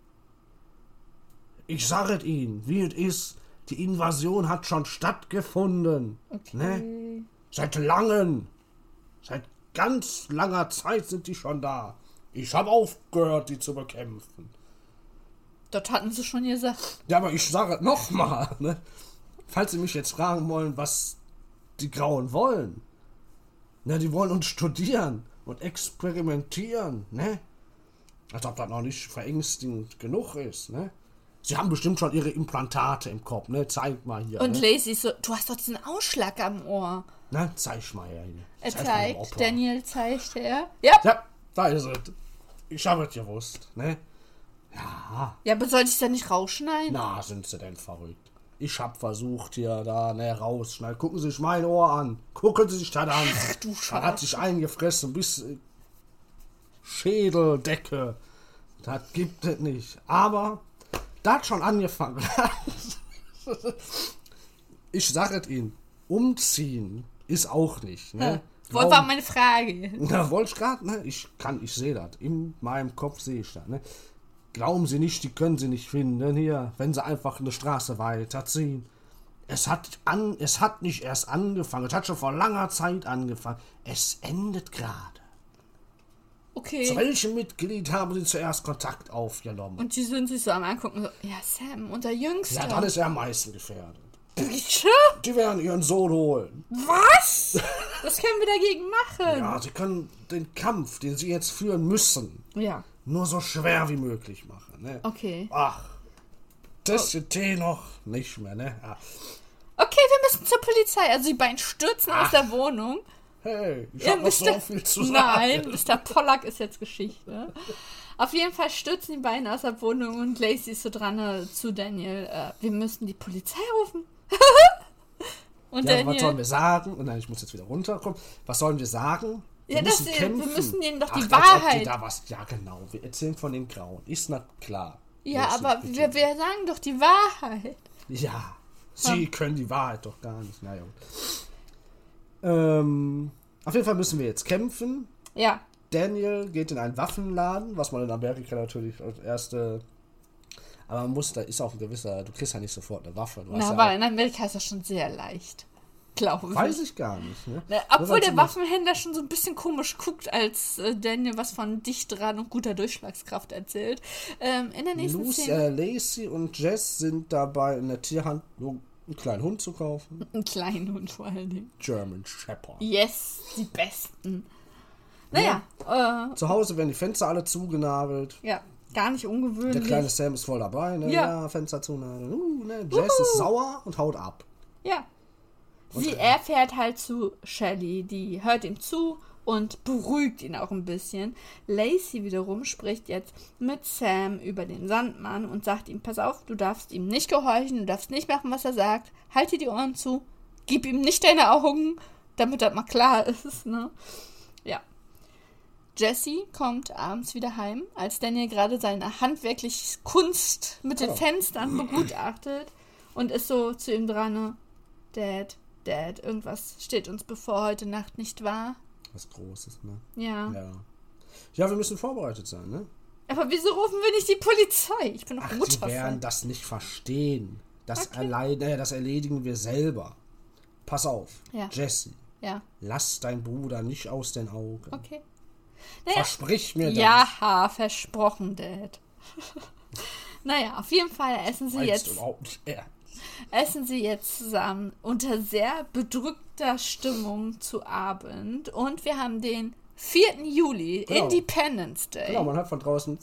Ich sage es Ihnen, wie es ist. Die Invasion hat schon stattgefunden. Okay. Ne? Seit langem. Seit ganz langer Zeit sind die schon da. Ich habe aufgehört, die zu bekämpfen. Dort hatten sie schon gesagt. Ja, aber ich sage es nochmal, ne? Falls Sie mich jetzt fragen wollen, was die Grauen wollen. Ne, die wollen uns studieren und experimentieren, ne? Als ob das noch nicht verängstigend genug ist, ne? Sie haben bestimmt schon ihre Implantate im Kopf, ne? Zeig mal hier. Und ne? Lacey so, du hast doch diesen Ausschlag am Ohr. Na, zeig mal her. Hier. Er Zeig mal dem zeigt, Opa. Daniel zeigt er. Ja. Ja, da ist es. Ich habe es gewusst, ne? Ja, Ja, aber sollte ich da nicht rausschneiden? na, sind Sie denn verrückt? Ich hab versucht hier, da, ne, rausschneiden. Gucken Sie sich mein Ohr an. Gucken Sie sich das an. Ach, du Das hat sich eingefressen bis äh, Schädeldecke. Das gibt es nicht. Aber, da hat schon angefangen. Ich sage es Ihnen, umziehen ist auch nicht, ne? Wo war meine Frage? Na, wollte ich gerade, ne? Ich kann, ich sehe das. In meinem Kopf sehe ich das, ne? Glauben Sie nicht, die können Sie nicht finden, hier, wenn Sie einfach eine Straße weiterziehen. Es hat an, es hat nicht erst angefangen, es hat schon vor langer Zeit angefangen. Es endet gerade. Zu Okay. welchem Mitglied haben Sie zuerst Kontakt aufgenommen? Und die sind sich so am angucken, so, ja, Sam, unser Jüngster. Ja, dann ist er am meisten gefährdet. Bitte? Die werden ihren Sohn holen. Was? Was können wir dagegen machen? Ja, sie können den Kampf, den sie jetzt führen müssen, Ja. nur so schwer wie möglich machen, ne? Okay. Ach, das oh. Tee noch nicht mehr, ne? Ach. Okay, wir müssen zur Polizei. Also die beiden stürzen Ach. aus der Wohnung. Hey, ich Ja, hab noch so Mister viel zu sagen. Nein, Mister Pollack ist jetzt Geschichte. Auf jeden Fall stürzen die beiden aus der Wohnung und Lacey ist so dran äh, zu Daniel. Äh, wir müssen die Polizei rufen. Und Ja, was Daniel. sollen wir sagen? Und nein, ich muss jetzt wieder runterkommen. Was sollen wir sagen? Wir Ja, dass müssen sie- kämpfen. wir müssen denen doch die Ach, als ob Wahrheit- die da was, ja, genau. Wir erzählen von den Grauen. Ist na klar. Ja, Lacey, aber bitte. wir, wir sagen doch die Wahrheit. Ja, sie können die Wahrheit doch gar nicht. Naja. Ähm, auf jeden Fall müssen wir jetzt kämpfen. Ja. Daniel geht in einen Waffenladen, was man in Amerika natürlich als erste. Aber man muss, da ist auch ein gewisser. Du kriegst ja nicht sofort eine Waffe. Du hast Na, ja aber auch, in Amerika ist das schon sehr leicht. Glaube ich. weiß ich gar nicht. Ne? Na, Nur obwohl weil der sie- Waffenhändler schon so ein bisschen komisch guckt, als äh, Daniel was von dicht dran und guter Durchschlagskraft erzählt. Ähm, in der nächsten Lucy, Szene äh, Lacey und Jess sind dabei, in der Tierhandlung einen kleinen Hund zu kaufen. einen kleinen Hund vor allen Dingen. German Shepherd. Yes, die besten. Naja, ja. äh, Zu Hause werden die Fenster alle zugenagelt. ja, gar nicht ungewöhnlich. Der kleine Sam ist voll dabei, ne? Ja. Ja, Fenster zunageln. Uh, ne? Jess Uhu. ist sauer und haut ab. Ja. Sie, er fährt halt zu Shelly, die hört ihm zu und beruhigt ihn auch ein bisschen. Lacey wiederum spricht jetzt mit Sam über den Sandmann und sagt ihm, pass auf, du darfst ihm nicht gehorchen, du darfst nicht machen, was er sagt. Halt dir die Ohren zu, gib ihm nicht deine Augen, damit das mal klar ist, ne? Ja. Jesse kommt abends wieder heim, als Daniel gerade seine handwerkliche Kunst mit den oh. Fenstern begutachtet und ist so zu ihm dran, ne? Dad, Dad, irgendwas steht uns bevor heute Nacht, nicht wahr? Was Großes, ne? Ja. Ja, ja wir müssen vorbereitet sein, ne? Aber wieso rufen wir nicht die Polizei? Ich bin doch Ach, Mutter. die werden das nicht verstehen. Das, Okay. allein, äh, das erledigen wir selber. Pass auf, Ja. Jesse, Ja, lass deinen Bruder nicht aus den Augen. okay. Naja, Versprich mir das. ja, versprochen, Dad. Naja, auf jeden Fall essen sie Meinst jetzt... du überhaupt nicht ernst? essen sie jetzt zusammen unter sehr bedrückter Stimmung zu Abend und wir haben den vierten Juli, Genau. Independence Day. Genau, man hat von draußen...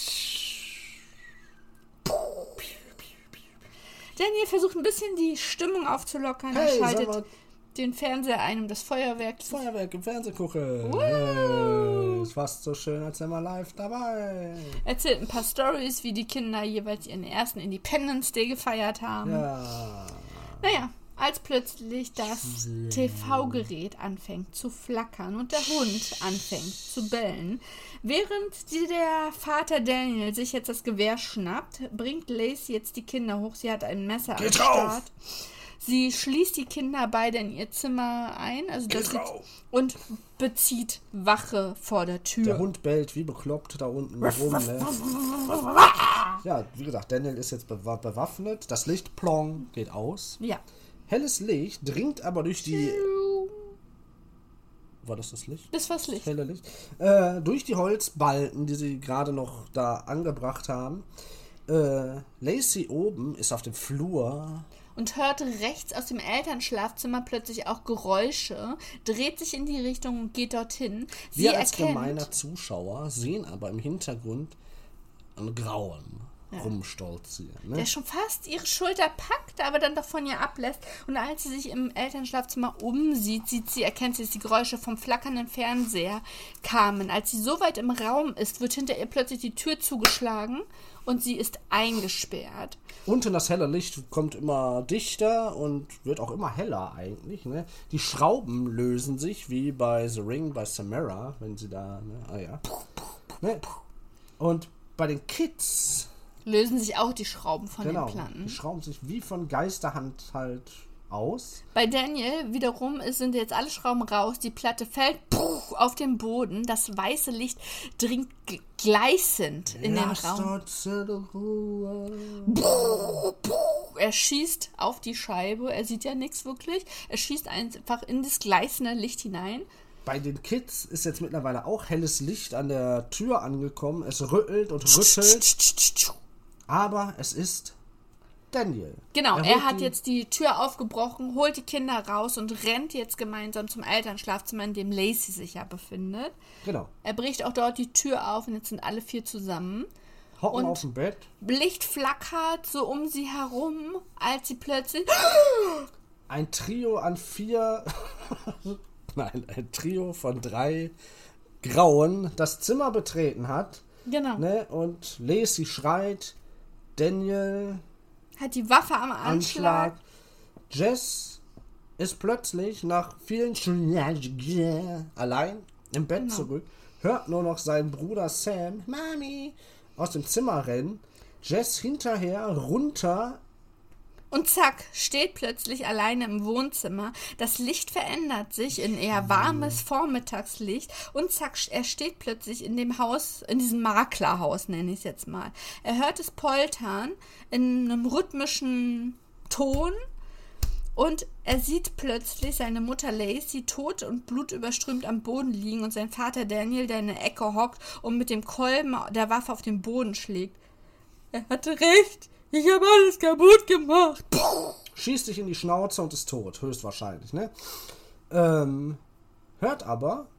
Daniel versucht ein bisschen die Stimmung aufzulockern, Hey, er sag schaltet mal, den Fernseher ein, um das Feuerwerk zu... Feuerwerk im Fernsehkuchen. Wow. Hey, ist fast so schön, als wären wir live dabei. Erzählt ein paar Stories, wie die Kinder jeweils ihren ersten Independence Day gefeiert haben. Ja. Naja, als plötzlich das T V-Gerät anfängt zu flackern und der Hund anfängt zu bellen. Während die, der Vater Daniel sich jetzt das Gewehr schnappt, bringt Lacey jetzt die Kinder hoch. Sie hat ein Messer am Geht Start. rauf! Sie schließt die Kinder beide in ihr Zimmer ein, also das Geht sieht, rauf! und bezieht Wache vor der Tür. Der Hund bellt wie bekloppt da unten rum, ne? Ja, wie gesagt, Daniel ist jetzt bewa- bewaffnet. Das Licht, plong, geht aus. Ja. Helles Licht dringt aber durch die... War das das Licht? Das war's Licht. Helle Licht. Äh, durch die Holzbalken, die sie gerade noch da angebracht haben. Äh, Lacey oben ist auf dem Flur. Und hört rechts aus dem Elternschlafzimmer plötzlich auch Geräusche, dreht sich in die Richtung und geht dorthin. Sie Wir als erkennt, gemeiner Zuschauer sehen aber im Hintergrund einen Grauen Ja. rumstolzieren. Ne? der schon fast ihre Schulter packt, aber dann doch von ihr ablässt. Und als sie sich im Elternschlafzimmer umsieht, sieht sie, erkennt sie, dass die Geräusche vom flackernden Fernseher kamen. Als sie so weit im Raum ist, wird hinter ihr plötzlich die Tür zugeschlagen und sie ist eingesperrt. Unten das helle Licht kommt immer dichter und wird auch immer heller eigentlich. Ne? Die Schrauben lösen sich, wie bei The Ring, bei Samara, wenn sie da... Ne? Ah ja. Ne? Und bei den Kids... Lösen sich auch die Schrauben von Genau, den Platten. die schrauben sich wie von Geisterhand halt aus. Bei Daniel wiederum ist- sind jetzt alle Schrauben raus, die Platte fällt puh, auf den Boden, das weiße Licht dringt g- gleißend in den Lass Raum. uns in Ruhe. Er schießt auf die Scheibe, er sieht ja nichts wirklich, er schießt einfach in das gleißende Licht hinein. Bei den Kids ist jetzt mittlerweile auch helles Licht an der Tür angekommen. Es rüttelt und rüttelt, aber es ist Daniel. Genau, Er er, holt hat die- jetzt die Tür aufgebrochen, holt die Kinder raus und rennt jetzt gemeinsam zum Elternschlafzimmer, in dem Lacey sich ja befindet. Genau. Er bricht auch dort die Tür auf und jetzt sind alle vier zusammen. Hocken Und- auf dem Bett. Licht flackert so um sie herum, als sie plötzlich... Ein Trio an vier... Nein, ein Trio von drei Grauen das Zimmer betreten hat. Genau. Ne? Und Lacey schreit. Daniel... Hat die Waffe am Anschlag. Anschlag. Jess ist plötzlich nach vielen Stunden allein im Bett Genau. zurück, hört nur noch seinen Bruder Sam, Mami, aus dem Zimmer rennen. Jess hinterher runter. Und zack, steht plötzlich alleine im Wohnzimmer. Das Licht verändert sich in eher warmes Vormittagslicht. Und zack, er steht plötzlich in dem Haus, in diesem Maklerhaus, nenne ich es jetzt mal. Er hört es poltern in einem rhythmischen Ton. Und er sieht plötzlich seine Mutter Lacey tot und blutüberströmt am Boden liegen und sein Vater Daniel, der in der Ecke hockt und mit dem Kolben der Waffe auf den Boden schlägt. Er hatte recht. Ich habe alles kaputt gemacht. Schießt sich in die Schnauze und ist tot, höchstwahrscheinlich, ne? Ähm, hört aber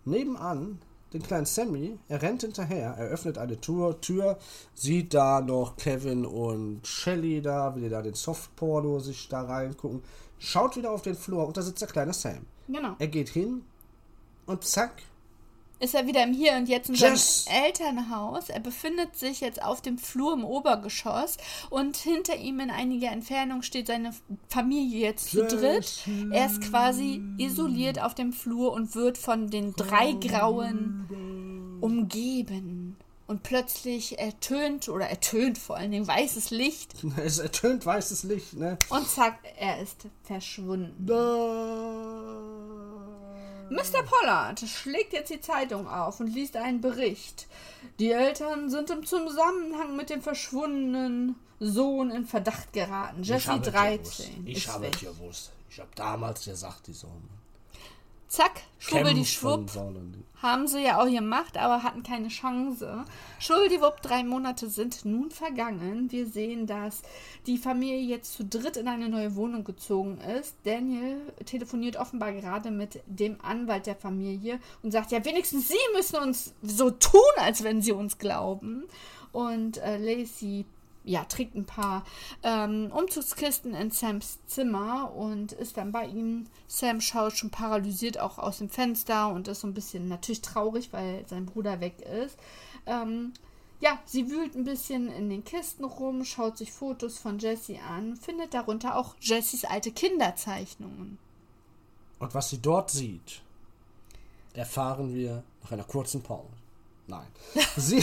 nebenan den kleinen Sammy, er rennt hinterher, er öffnet eine Tür, Tür, sieht da noch Kevin und Shelly da, wie die da den Softporno sich da reingucken, schaut wieder auf den Flur und da sitzt der kleine Sam. Genau. Er geht hin und zack. Ist er wieder im Hier und Jetzt in Jess. seinem Elternhaus. Er befindet sich jetzt auf dem Flur im Obergeschoss und hinter ihm in einiger Entfernung steht seine Familie jetzt zu dritt. Er ist quasi isoliert auf dem Flur und wird von den drei Grauen umgeben. Und plötzlich ertönt, oder ertönt vor allem Dingen weißes Licht. Es ertönt weißes Licht, ne? Und zack, er ist verschwunden. Da. Mister Pollard schlägt jetzt die Zeitung auf und liest einen Bericht. Die Eltern sind im Zusammenhang mit dem verschwundenen Sohn in Verdacht geraten. Jesse dreizehn. Ich ist habe weg. es gewusst. Ich habe damals gesagt, die sollen Zack, schwubbel die kämpfen Schwupp. sollen die. Haben sie ja auch gemacht, aber hatten keine Chance. Schwubbdiwupp, drei Monate sind nun vergangen. Wir sehen, dass die Familie jetzt zu dritt in eine neue Wohnung gezogen ist. Daniel telefoniert offenbar gerade mit dem Anwalt der Familie und sagt, ja, wenigstens Sie müssen uns so tun, als wenn Sie uns glauben. Und äh, Lacey ja, trägt ein paar ähm, Umzugskisten in Sams Zimmer und ist dann bei ihm. Sam schaut schon paralysiert auch aus dem Fenster und ist so ein bisschen natürlich traurig, weil sein Bruder weg ist. Ähm, ja, sie wühlt ein bisschen in den Kisten rum, schaut sich Fotos von Jesse an, findet darunter auch Jessys alte Kinderzeichnungen. Und was sie dort sieht, erfahren wir nach einer kurzen Pause. Nein. Sie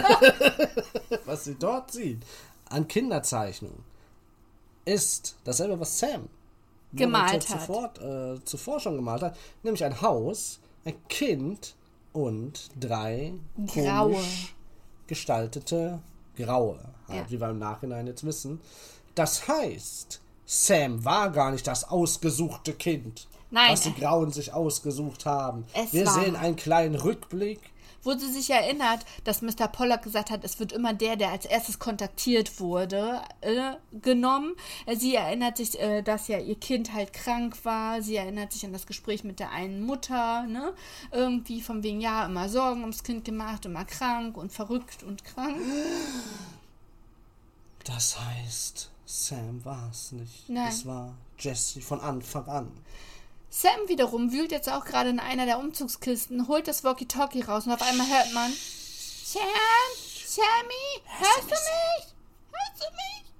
was sie dort sieht an Kinderzeichnungen ist dasselbe, was Sam gemalt hat. Zuvor, äh, zuvor schon gemalt hat. Nämlich ein Haus, ein Kind und drei Graue. komisch gestaltete Graue. Halt, Ja. wie wir im Nachhinein jetzt wissen. Das heißt, Sam war gar nicht das ausgesuchte Kind, Nein. was die Grauen sich ausgesucht haben. Es Wir war- sehen einen kleinen Rückblick. Wo sie sich erinnert, dass Mister Pollard gesagt hat, es wird immer der, der als erstes kontaktiert wurde, äh, genommen. Äh, Sie erinnert sich, äh, dass ja ihr Kind halt krank war. Sie erinnert sich an das Gespräch mit der einen Mutter, ne? Irgendwie von wegen, ja, immer Sorgen ums Kind gemacht, immer krank und verrückt und krank. Das heißt, Sam war es nicht. Nein. Es war Jesse von Anfang an. Sam wiederum wühlt jetzt auch gerade in einer der Umzugskisten, holt das Walkie-Talkie raus und auf einmal hört man: Sam, Sammy, hörst du mich? Hörst du mich?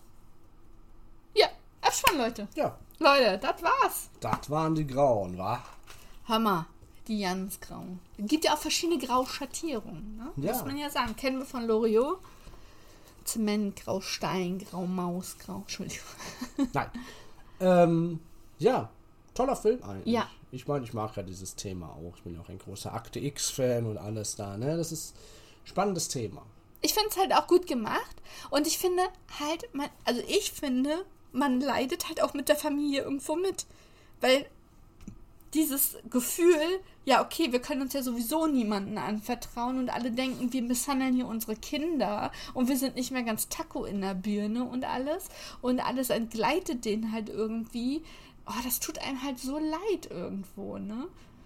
Ja, Abspann, Leute. Ja, Leute, das war's. das waren die Grauen, wa? Hammer, die ganz grauen. Es gibt ja auch verschiedene Grauschattierungen, ne? Ja. Muss man ja sagen. Kennen wir von Loriot. Zementgrau, Steingrau, Mausgrau. Entschuldigung. Nein. ähm, ja, toller Film eigentlich. Ja. Ich meine, ich mag ja dieses Thema auch. Ich bin ja auch ein großer Akte X-Fan und alles da, ne? Das ist ein spannendes Thema. Ich finde es halt auch gut gemacht. Und ich finde halt, man, also ich finde, man leidet halt auch mit der Familie irgendwo mit. Weil dieses Gefühl, ja okay, wir können uns ja sowieso niemanden anvertrauen und alle denken, wir misshandeln hier unsere Kinder und wir sind nicht mehr ganz Taco in der Birne und alles. Und alles entgleitet denen halt irgendwie. Oh, das tut einem halt so leid irgendwo, ne?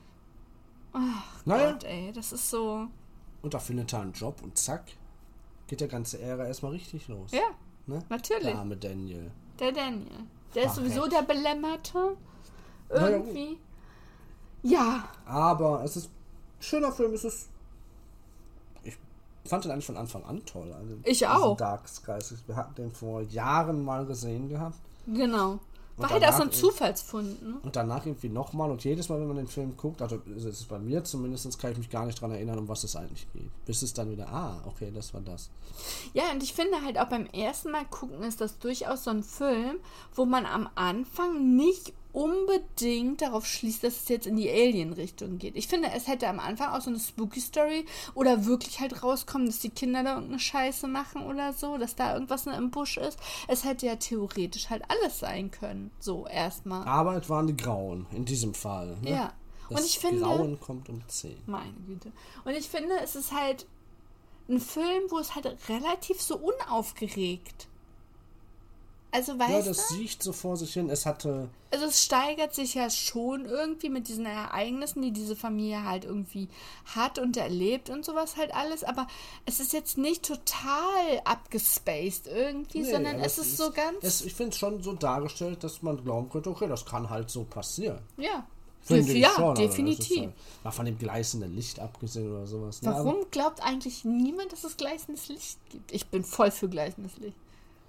Ach Naja. Gott, ey, das ist so... Und da findet er einen Job und zack, geht der ganze Ärger erstmal richtig los. Ja, Ne? natürlich. Der arme Daniel. Der Daniel. Der ist Ach, sowieso recht. der Belämmerte. ja, Irgendwie. Ja. Aber es ist ein schöner Film. Es ist. Ich fand den eigentlich von Anfang an toll. Also Ich diesen auch. Dark Skies. Wir hatten den vor Jahren mal gesehen gehabt. Genau. War Und halt auch so ein danach- Zufallsfund, ne? Und danach irgendwie nochmal. Und jedes Mal, wenn man den Film guckt, also ist es bei mir zumindest, kann ich mich gar nicht dran erinnern, um was es eigentlich geht. Bis es dann wieder, ah, okay, das war das. Ja, und ich finde halt auch beim ersten Mal gucken ist das durchaus so ein Film, wo man am Anfang nicht unbedingt darauf schließt, dass es jetzt in die Alien-Richtung geht. Ich finde, es hätte am Anfang auch so eine Spooky-Story oder wirklich halt rauskommen, dass die Kinder da irgendeine Scheiße machen oder so, dass da irgendwas im Busch ist. Es hätte ja theoretisch halt alles sein können. So, erstmal. Aber es waren die Grauen, in diesem Fall. Ne? Ja. Das Und ich finde... Grauen kommt um zehn. Meine Güte. Und ich finde, es ist halt ein Film, wo es halt relativ so unaufgeregt. Also weißt Ja, du? das sieht so vor sich hin. Es hatte... Also es steigert sich ja schon irgendwie mit diesen Ereignissen, die diese Familie halt irgendwie hat und erlebt und sowas halt alles. Aber es ist jetzt nicht total abgespaced irgendwie, Nee, sondern aber es ist so ganz... Es, ich finde es schon so dargestellt, dass man glauben könnte, okay, das kann halt so passieren. ja, Finde ich ja, schon. aber das ist definitiv. halt, mal von dem gleißenden Licht abgesehen oder sowas. Ne? Warum glaubt eigentlich niemand, dass es gleißendes Licht gibt? Ich bin voll für gleißendes Licht.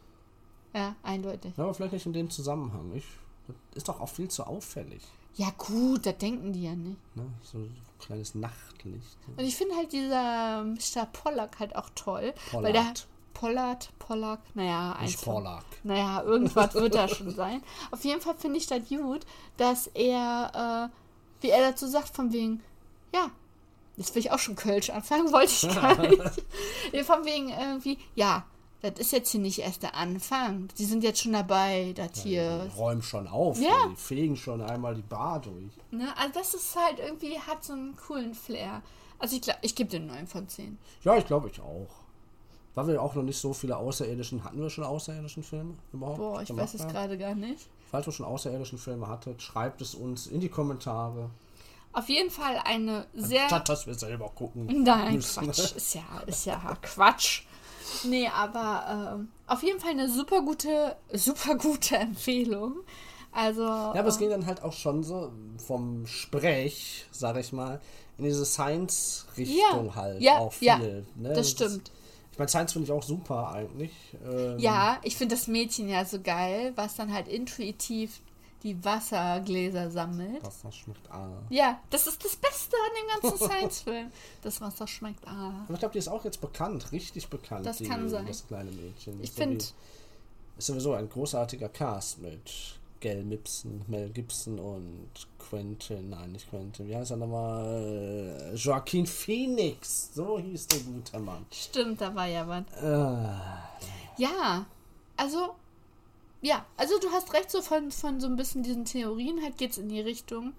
Ja, eindeutig. Ja, aber vielleicht nicht in dem Zusammenhang. Ich, das ist doch auch viel zu auffällig. Ja gut, das denken die ja nicht. Ne? So ein kleines Nachtlicht. Und ich finde halt dieser Mister Pollack halt auch toll. Pollard. Weil der Pollard, Pollack, naja, eins Nicht von- Pollack. Naja, irgendwas wird da schon sein. Auf jeden Fall finde ich das gut, dass er, äh, wie er dazu sagt, von wegen, ja, jetzt will ich auch schon Kölsch anfangen, wollte ich gar nicht. Nee, von wegen irgendwie, ja, das ist jetzt hier nicht erst der Anfang. Die sind jetzt schon dabei, das hier. Die räumen schon auf. Ja. Die fegen schon einmal die Bar durch. Ne? Also das ist halt irgendwie, hat so einen coolen Flair. Also ich glaube, ich gebe den neun von zehn. Ja, ich glaube ich auch. Weil wir auch noch nicht so viele außerirdischen, hatten wir schon außerirdischen Filme überhaupt? Boah, ich gemacht weiß es haben? gerade gar nicht. Falls ihr schon außerirdischen Filme hattet, schreibt es uns in die Kommentare. Auf jeden Fall eine sehr... Statt dass wir selber gucken. Nein, müssen. Quatsch. Ist ja, ist ja Quatsch. Nee, aber ähm, auf jeden Fall eine super gute, super gute Empfehlung. Also. Ja, aber es ging dann halt auch schon so vom Sprech, sag ich mal, in diese Science-Richtung Ja, halt ja, auch viel. ja, ne? das stimmt. Ich meine, Science finde ich auch super eigentlich. Ähm, Ja, ich finde das Mädchen ja so geil, was dann halt intuitiv die Wassergläser sammelt. Das, das schmeckt ah. Ja, das ist das Beste an dem ganzen Science-Film. Das Wasser schmeckt ah. Aber ich glaube, die ist auch jetzt bekannt, richtig bekannt. Das die, kann sein. Das kleine Mädchen. Ich Ist so finde... wie- Ist sowieso ein großartiger Cast mit Gel Gibson, Mel Gibson und Quentin, nein, nicht Quentin, wie heißt er nochmal? Joaquin Phoenix, so hieß der gute Mann. Stimmt, da war ja was. Äh, Ja, also, ja, also du hast recht, so von, von so ein bisschen diesen Theorien halt geht's in die Richtung.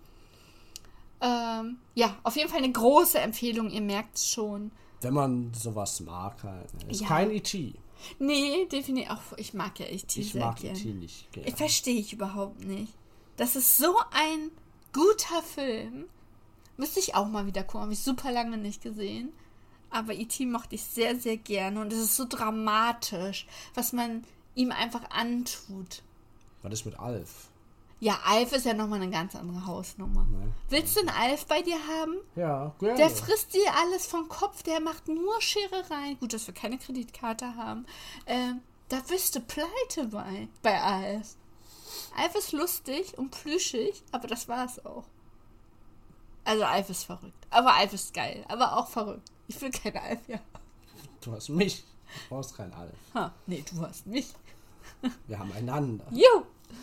Ähm, ja, auf jeden Fall eine große Empfehlung, ihr merkt's schon. wenn man sowas mag halt. ne. Ist Ja. kein E T Nee, definitiv auch, ich mag ja E T Ich sehr mag E gern. T nicht gerne. Ich verstehe ich überhaupt nicht. Das ist so ein guter Film. Müsste ich auch mal wieder gucken, habe ich super lange nicht gesehen. Aber E T mochte ich sehr, sehr gerne. Und es ist so dramatisch, was man ihm einfach antut. Was ist mit Alf? Ja, Alf ist ja nochmal eine ganz andere Hausnummer. Ne? Willst du einen Alf bei dir haben? Ja, gerne. Der frisst dir alles vom Kopf, der macht nur Scherereien. Gut, dass wir keine Kreditkarte haben. Ähm, da bist du pleite bei, bei Alf. Alf ist lustig und plüschig, aber das war's auch. Also Alf ist verrückt. Aber Alf ist geil, aber auch verrückt. Ich will keine Alf, ja. Du hast mich. Du brauchst keinen Alf. Ha, nee, du hast mich. Wir haben einander. Jo!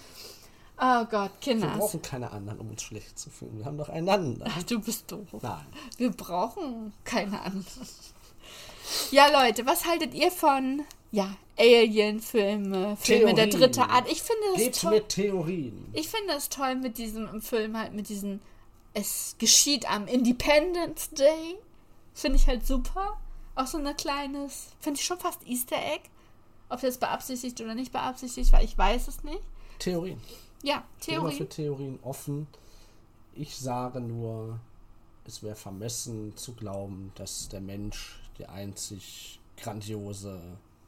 Oh Gott, Wir Kinders. brauchen keine anderen, um uns schlecht zu fühlen. Wir haben doch einander. Ach, du bist doof. Nein. Wir brauchen keine anderen. Ja, Leute, was haltet ihr von, ja, Alien-Filme, Filme der Theorien. dritte Art? Ich finde das Gebt toll. mit Theorien. Ich finde es toll mit diesem im Film halt, mit diesen, es geschieht am Independence Day. Finde ich halt super. Auch so ein kleines, finde ich schon fast Easter Egg. Ob das beabsichtigt oder nicht beabsichtigt, weil ich weiß es nicht. Theorien. Ja, Ich bin immer für Theorie. Theorien offen. Ich sage nur, es wäre vermessen zu glauben, dass der Mensch die einzig grandiose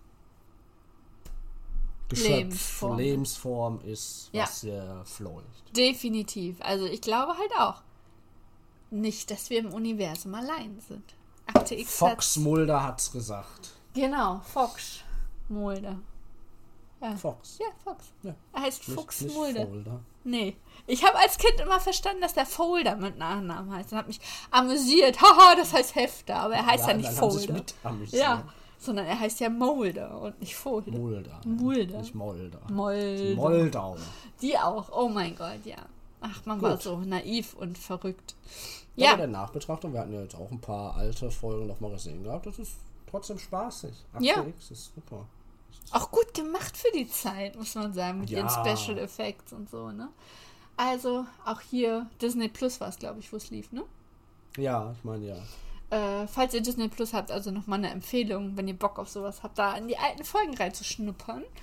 Geschöpf, Lebensform. Lebensform, ist, Ja. was hier fleucht. Definitiv. Also ich glaube halt auch. Nicht, dass wir im Universum allein sind. Akte X Fox hat, Mulder hat's gesagt. Genau, Fox Mulder. Ja. Fox. Ja, Fox. Ja. Er heißt Nicht- Fuchs nicht Mulder. Folder. Nee. Ich habe als Kind immer verstanden, dass der Folder mit Nachnamen heißt. Und hat mich amüsiert. Haha, das heißt Hefter. Aber er heißt ja, Ja, nicht dann haben sich Folder. mit amüsiert. Ja, sondern er heißt ja Mulder und nicht Folder. Mulder. Mulder. Nicht Molder. Molder. Moldau. Die auch. Oh mein Gott, ja. Ach, man war Gut. so naiv und verrückt. Ja. Ja. Aber der Nachbetrachtung, wir hatten ja jetzt auch ein paar alte Folgen noch mal gesehen gehabt. Das ist trotzdem spaßig. Akte Ja. X ist super. Auch gut gemacht für die Zeit, muss man sagen, mit Ja. ihren Special Effects und so, ne? Also, auch hier Disney Plus war es, glaube ich, wo es lief, ne? Ja, ich meine ja. Äh, falls ihr Disney Plus habt, also nochmal eine Empfehlung, wenn ihr Bock auf sowas habt, da in die alten Folgen reinzuschnuppern.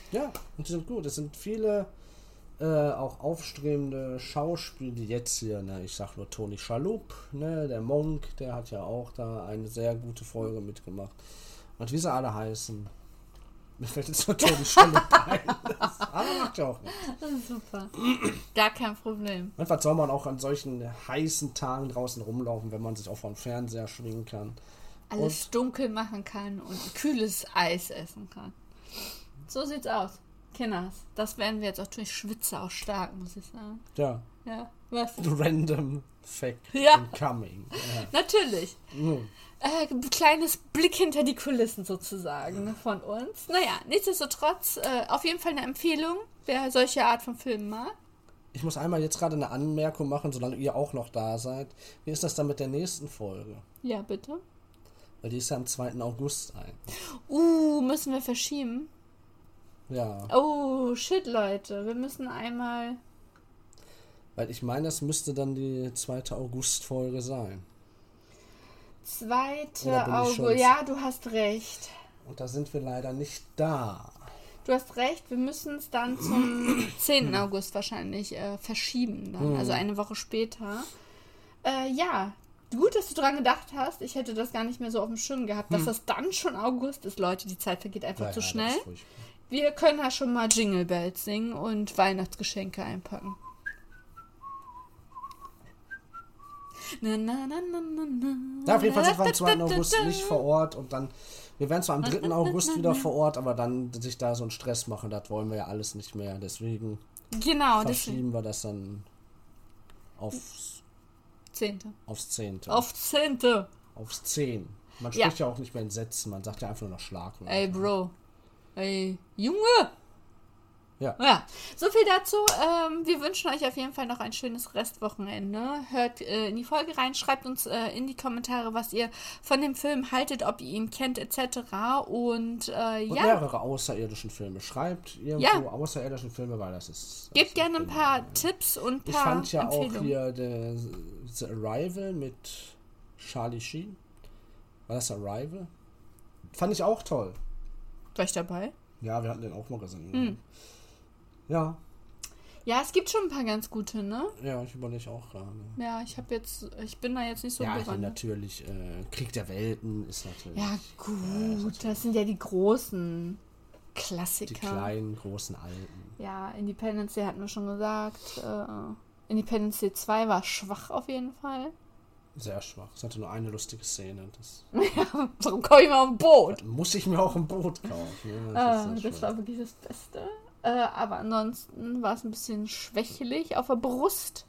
Ja, und die sind gut. Es sind viele äh, auch aufstrebende Schauspieler, die jetzt hier, ne, ich sag nur Tony Shalhoub, ne, der Monk, der hat ja auch da eine sehr gute Folge mitgemacht. Und wie sie alle heißen, mir fällt jetzt nur Tony Shalhoub ein. Das, aber macht ja auch nichts. Das ist super. Gar kein Problem. Und was soll man auch an solchen heißen Tagen draußen rumlaufen, wenn man sich auch vor den Fernseher schwingen kann? Alles Und dunkel machen kann und ein kühles Eis essen kann. So sieht's aus. Kinders, das werden wir jetzt auch tun. Ich schwitze auch stark, muss ich sagen. ja, Ja, was? random fact Ja. incoming. Ja. Natürlich. Mhm. Äh, kleines Blick hinter die Kulissen sozusagen ne, von uns. Naja, nichtsdestotrotz äh, auf jeden Fall eine Empfehlung, wer solche Art von Filmen mag. Ich muss einmal jetzt gerade eine Anmerkung machen, solange ihr auch noch da seid. Wie ist das dann mit der nächsten Folge? Ja, bitte. Weil die ist ja am zweiten August ein. Uh, müssen wir verschieben? Ja, Oh, shit, Leute. Wir müssen einmal... weil ich meine, das müsste dann die zweite August-Folge sein. zweite Oder bin ich August. schon- Ja, du hast recht. Und da sind wir leider nicht da. Du hast recht, wir müssen es dann zum zehnten August wahrscheinlich äh, verschieben. Dann, Hm. also eine Woche später. Äh, ja, gut, dass du dran gedacht hast. Ich hätte das gar nicht mehr so auf dem Schirm gehabt, dass das dann schon August ist. Leute, die Zeit vergeht einfach Ja, zu ja, das schnell. ist furchtbar. Wir können ja schon mal Jingle Bells singen und Weihnachtsgeschenke einpacken. Na, na, na, na, na, na. Ja, auf jeden Fall sind wir am zweiten August nicht vor Ort und dann, wir werden zwar am dritten August wieder vor Ort, aber dann sich da so einen Stress machen, das wollen wir ja alles nicht mehr. Deswegen Genau, deswegen. verschieben wir das dann aufs, Zehnte. aufs Zehnte. Auf Zehnte. Aufs Zehn. Man Ja. spricht ja auch nicht mehr in Sätzen, man sagt ja einfach nur noch Schlag. Ey, Bro. Ey, Junge. Ja. Ja, so viel dazu. Ähm, wir wünschen euch auf jeden Fall noch ein schönes Restwochenende. Hört äh, in die Folge rein, schreibt uns äh, in die Kommentare, was ihr von dem Film haltet, ob ihr ihn kennt, et cetera. Und, äh, Und ja, mehrere außerirdischen Filme. Schreibt irgendwo Ja. außerirdischen Filme, weil das ist... gebt das gerne ein ist- paar Tipps und ein Ich paar fand ja auch Empfehlungen. hier The, The Arrival mit Charlie Sheen. War das Arrival? Fand ich auch toll. War ich dabei? Ja, wir hatten den auch mal gesehen. Hm. Ja, Ja, es gibt schon ein paar ganz gute, ne? ja, ich überlege auch gerade. Ja, ich habe jetzt, ich bin da jetzt nicht so Ja, hier bewandert. natürlich, äh, Krieg der Welten ist natürlich Ja, gut, das sind ja die großen die Klassiker. kleinen, großen Alten. Ja, Independence Day hatten wir schon gesagt. Äh, Independence Day zwei war schwach auf jeden Fall. Sehr schwach. Es hatte nur eine lustige Szene. Das Warum komme ich mal auf ein Boot? muss ich mir auch ein Boot kaufen. Ja, Das, das äh, ist sehr das schön. war wirklich das Beste. Äh, aber ansonsten war es ein bisschen schwächelig auf der Brust.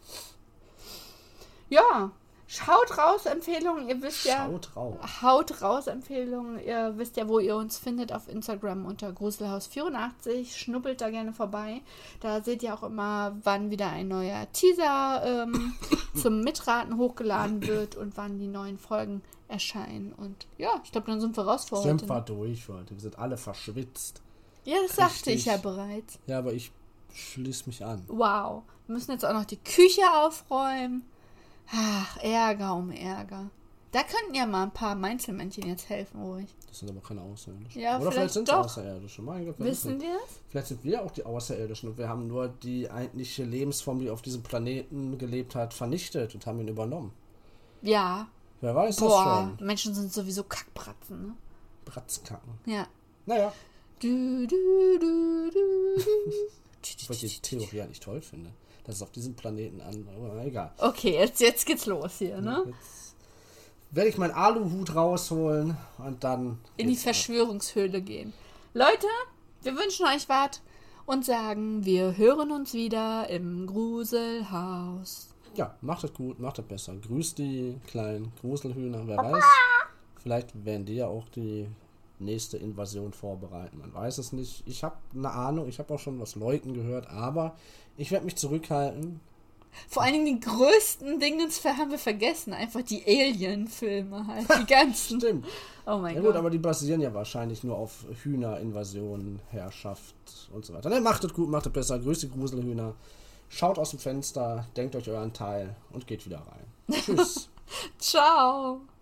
Ja, schaut raus, Empfehlungen. Ihr wisst ja, Schaut raus. haut raus, Empfehlungen. Ihr wisst ja, wo ihr uns findet auf Instagram unter Gruselhaus vierundachtzig. Schnuppelt da gerne vorbei. Da seht ihr auch immer, wann wieder ein neuer Teaser ähm, zum Mitraten hochgeladen wird und wann die neuen Folgen erscheinen. Und ja, ich glaube, dann sind wir raus für heute. Sind wir durch für heute. Wir sind alle verschwitzt. Ja, das sagte ich Richtig. ja bereits. Ja, aber ich schließe mich an. Wow. Wir müssen jetzt auch noch die Küche aufräumen. Ach, Ärger um Ärger. Da könnten ja mal ein paar Mainzelmännchen jetzt helfen, ruhig. Das sind aber keine Außerirdischen. Ja, Oder vielleicht vielleicht sind doch. es Außerirdische. Mein Gott, wer weiß Wissen nicht. wir es? Vielleicht sind wir auch die Außerirdischen und wir haben nur die eigentliche Lebensform, die auf diesem Planeten gelebt hat, vernichtet und haben ihn übernommen. Ja. Wer weiß das Boah, schon? Menschen sind sowieso Kackbratzen, ne? Bratzkacken. Ja. Naja, Du, du, du, du, weil ich die Theorie ja nicht toll finde. Dass es auf diesem Planeten an, aber egal. Okay, jetzt, jetzt geht's los hier, ne? Jetzt werde ich meinen Aluhut rausholen und dann In die geht's ab. Verschwörungshöhle gehen. Leute, wir wünschen euch was und sagen, wir hören uns wieder im Gruselhaus. Ja, macht es gut, macht es besser. Grüßt die kleinen Gruselhühner, wer weiß. Vielleicht werden die ja auch die nächste Invasion vorbereiten. Man weiß es nicht. Ich habe eine Ahnung, ich habe auch schon was Leuten gehört, aber ich werde mich zurückhalten. Vor allen Dingen die größten Dingens haben wir vergessen. Einfach die Alien-Filme halt. Die ganzen. Stimmt. Oh mein Ja Gott. gut, aber die basieren ja wahrscheinlich nur auf Hühnerinvasion, Herrschaft und so weiter. Ne, macht es gut, macht es besser. Grüßt die Gruselhühner. Schaut aus dem Fenster, denkt euch euren Teil und geht wieder rein. Tschüss. Ciao.